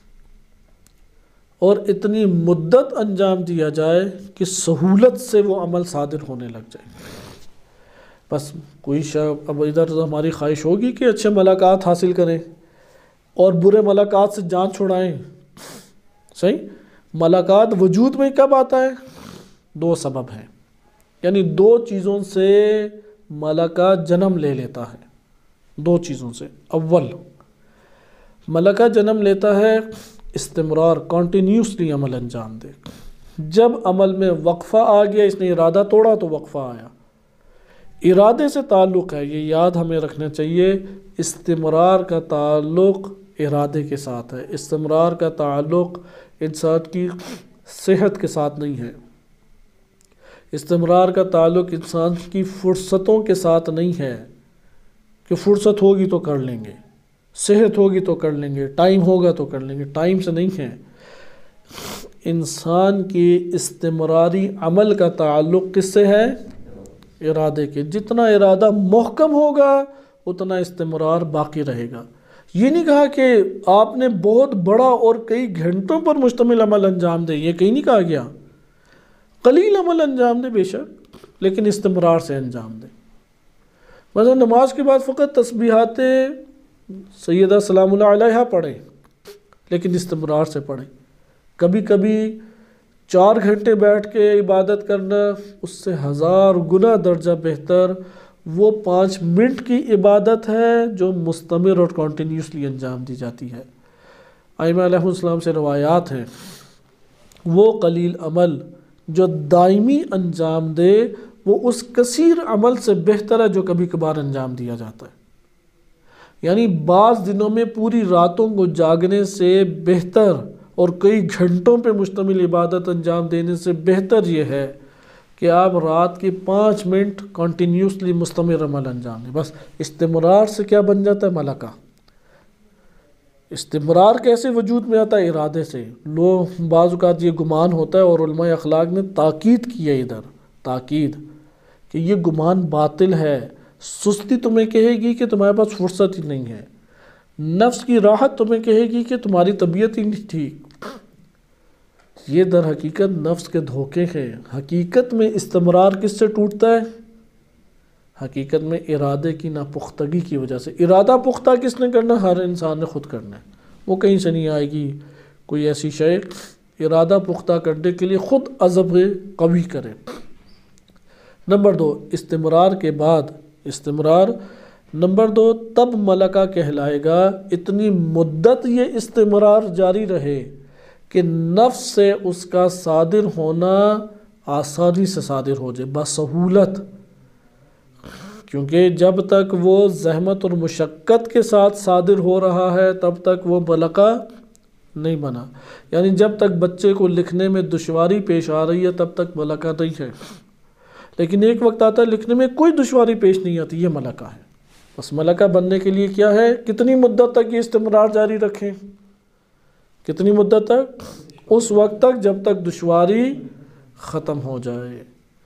اور اتنی مدت انجام دیا جائے کہ سہولت سے وہ عمل صادر ہونے لگ جائے۔ بس کوئی شخص اب ادھر ہماری خواہش ہوگی کہ اچھے ملکات حاصل کریں اور برے ملکات سے جان چھڑائیں، صحیح؟ ملکات وجود میں کب آتا ہے؟ دو سبب ہیں، یعنی دو چیزوں سے ملکہ جنم لے لیتا ہے، دو چیزوں سے۔ اول، ملکہ جنم لیتا ہے استمرار، کنٹینیوسلی عمل انجام دے۔ جب عمل میں وقفہ آ گیا، اس نے ارادہ توڑا تو وقفہ آیا، ارادے سے تعلق ہے، یہ یاد ہمیں رکھنا چاہیے۔ استمرار کا تعلق ارادے کے ساتھ ہے، استمرار کا تعلق انسان کی صحت کے ساتھ نہیں ہے، استمرار کا تعلق انسان کی فرصتوں کے ساتھ نہیں ہے کہ فرصت ہوگی تو کر لیں گے، صحت ہوگی تو کر لیں گے، ٹائم ہوگا تو کر لیں گے، ٹائم سے نہیں ہے۔ انسان کی استمراری عمل کا تعلق کس سے ہے؟ ارادے کے۔ جتنا ارادہ محکم ہوگا اتنا استمرار باقی رہے گا۔ یہ نہیں کہا کہ آپ نے بہت بڑا اور کئی گھنٹوں پر مشتمل عمل انجام دے، یہ کہیں نہیں کہا گیا۔ قلیل عمل انجام دے بے شک، لیکن استمرار سے انجام دے۔ مثلا نماز کے بعد فقط تسبیحات سیدہ سلام اللہ علیہا پڑھیں، لیکن استمرار سے پڑھیں۔ کبھی کبھی چار گھنٹے بیٹھ کے عبادت کرنا اس سے ہزار گنا درجہ بہتر وہ پانچ منٹ کی عبادت ہے جو مستمر اور کنٹینیوسلی انجام دی جاتی ہے۔ ائمہ علیہ السلام سے روایات ہیں، وہ قلیل عمل جو دائمی انجام دے وہ اس کثیر عمل سے بہتر ہے جو کبھی کبھار انجام دیا جاتا ہے۔ یعنی بعض دنوں میں پوری راتوں کو جاگنے سے بہتر اور کئی گھنٹوں پہ مشتمل عبادت انجام دینے سے بہتر یہ ہے کہ آپ رات کے پانچ منٹ کنٹینیوسلی مستمر عمل انجام دیں۔ بس استمرار سے کیا بن جاتا ہے؟ ملکہ۔ استمرار کیسے وجود میں آتا ہے؟ ارادے سے۔ لوگ بعض اوقات یہ گمان ہوتا ہے، اور علماء اخلاق نے تاکید کی ہے ادھر، تاکید کہ یہ گمان باطل ہے۔ سستی تمہیں کہے گی کہ تمہارے پاس فرصت ہی نہیں ہے، نفس کی راحت تمہیں کہے گی کہ تمہاری طبیعت ہی نہیں ٹھیک۔ یہ در حقیقت نفس کے دھوکے ہیں۔ حقیقت میں استمرار کس سے ٹوٹتا ہے؟ حقیقت میں ارادے کی ناپختگی کی وجہ سے۔ ارادہ پختہ کس نے کرنا؟ ہر انسان نے خود کرنا ہے، وہ کہیں سے نہیں آئے گی کوئی ایسی شے۔ ارادہ پختہ کرنے کے لیے خود عزم قوی کرے۔ نمبر دو، استمرار کے بعد استمرار نمبر دو تب ملکہ کہلائے گا اتنی مدت یہ استمرار جاری رہے کہ نفس سے اس کا صادر ہونا آسانی سے صادر ہو جائے، بسہولت۔ کیونکہ جب تک وہ زحمت اور مشقت کے ساتھ صادر ہو رہا ہے تب تک وہ ملکہ نہیں بنا۔ یعنی جب تک بچے کو لکھنے میں دشواری پیش آ رہی ہے تب تک ملکہ نہیں ہے، لیکن ایک وقت آتا ہے لکھنے میں کوئی دشواری پیش نہیں آتی، یہ ملکہ ہے۔ بس ملکہ بننے کے لیے کیا ہے؟ کتنی مدت تک یہ استمرار جاری رکھیں؟ کتنی مدت تک؟ اس وقت تک جب تک دشواری ختم ہو جائے۔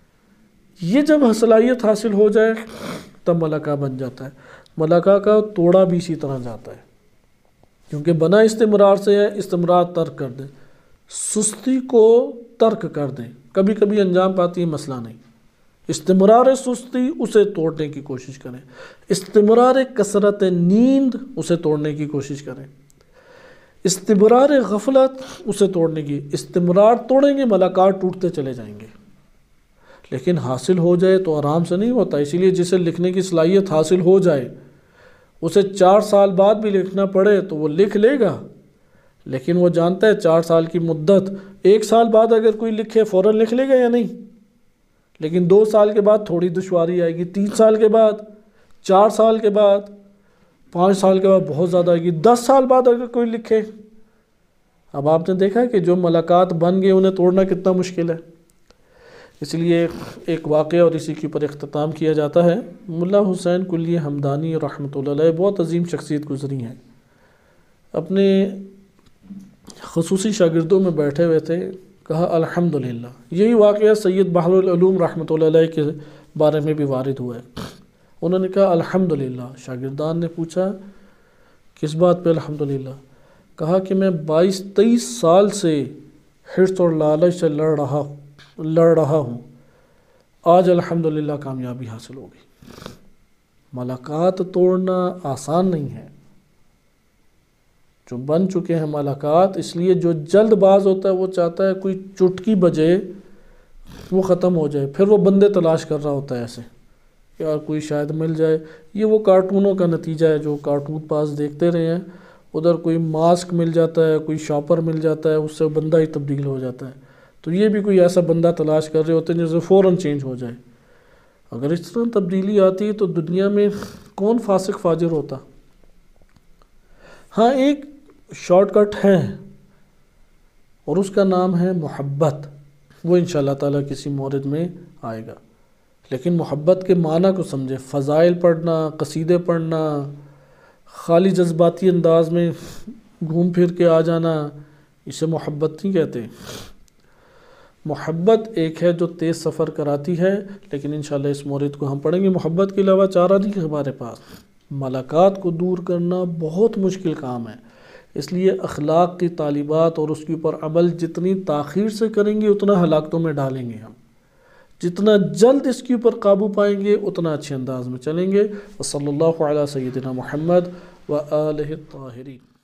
یہ جب صلاحیت حاصل ہو جائے تب ملکہ بن جاتا ہے۔ ملکہ کا توڑا بھی اسی طرح جاتا ہے، کیونکہ بنا استمرار سے ہے۔ استمرار ترک کر دیں، سستی کو ترک کر دیں، کبھی کبھی انجام پاتی ہے مسئلہ نہیں۔ استمرار سستی اسے توڑنے کی کوشش کریں، استمرار کثرت نیند اسے توڑنے کی کوشش کریں، استمرار غفلت اسے توڑنے کی۔ استمرار توڑیں گے ملکات ٹوٹتے چلے جائیں گے، لیکن حاصل ہو جائے تو آرام سے نہیں ہوتا۔ اسی لیے جسے لکھنے کی صلاحیت حاصل ہو جائے اسے چار سال بعد بھی لکھنا پڑے تو وہ لکھ لے گا، لیکن وہ جانتا ہے چار سال کی مدت، ایک سال بعد اگر کوئی لکھے فوراً لکھ لے گا یا نہیں، لیکن دو سال کے بعد تھوڑی دشواری آئے گی، تین سال کے بعد، چار سال کے بعد، پانچ سال کے بعد بہت زیادہ آئے گی، دس سال بعد اگر کوئی لکھے۔ اب آپ نے دیکھا کہ جو ملکات بن گئے انہیں توڑنا کتنا مشکل ہے۔ اس لیے ایک واقعہ اور اسی کے اوپر اختتام کیا جاتا ہے۔ ملا حسین کلی ہمدانی رحمۃ اللہ علیہ بہت عظیم شخصیت گزری ہیں، اپنے خصوصی شاگردوں میں بیٹھے ہوئے تھے، کہا الحمدللہ۔ یہی واقعہ سید بحر العلوم رحمۃ اللہ علیہ کے بارے میں بھی وارد ہوا ہے۔ انہوں نے کہا الحمدللہ۔ شاگردان نے پوچھا کس بات پہ الحمدللہ؟ کہا کہ میں بائیس تیئیس سال سے حرص اور لالچ سے لڑ رہا لڑ رہا ہوں، آج الحمدللہ کامیابی حاصل ہو گئی۔ ملکات توڑنا آسان نہیں ہے، جو بن چکے ہیں ملکات، اس لیے جو جلد باز ہوتا ہے وہ چاہتا ہے کوئی چٹکی بجے وہ ختم ہو جائے، پھر وہ بندے تلاش کر رہا ہوتا ہے ایسے یار کوئی شاید مل جائے۔ یہ وہ کارٹونوں کا نتیجہ ہے جو کارٹون پاس دیکھتے رہے ہیں، ادھر کوئی ماسک مل جاتا ہے، کوئی شاپر مل جاتا ہے، اس سے بندہ ہی تبدیل ہو جاتا ہے۔ تو یہ بھی کوئی ایسا بندہ تلاش کر رہے ہوتے ہیں جسے فوراً چینج ہو جائے۔ اگر اس طرح تبدیلی آتی ہے تو دنیا میں کون فاسق فاجر ہوتا؟ ہاں ایک شارٹ کٹ ہے اور اس کا نام ہے محبت، وہ انشاءاللہ تعالیٰ کسی مورد میں آئے گا۔ لیکن محبت کے معنی کو سمجھے، فضائل پڑھنا، قصیدے پڑھنا، خالی جذباتی انداز میں گھوم پھر کے آ جانا، اسے محبت نہیں کہتے۔ محبت ایک ہے جو تیز سفر کراتی ہے، لیکن انشاءاللہ اس مورد کو ہم پڑھیں گے۔ محبت کے علاوہ چارہ نہیں ہے ہمارے پاس۔ ملکات کو دور کرنا بہت مشکل کام ہے، اس لیے اخلاق کی تعلیمات اور اس کے اوپر عمل جتنی تاخیر سے کریں گے اتنا ہلاکتوں میں ڈالیں گے ہم، جتنا جلد اس کے اوپر قابو پائیں گے اتنا اچھے انداز میں چلیں گے۔ وصلی اللہ علی سیدنا محمد و آلہ الطاہرین۔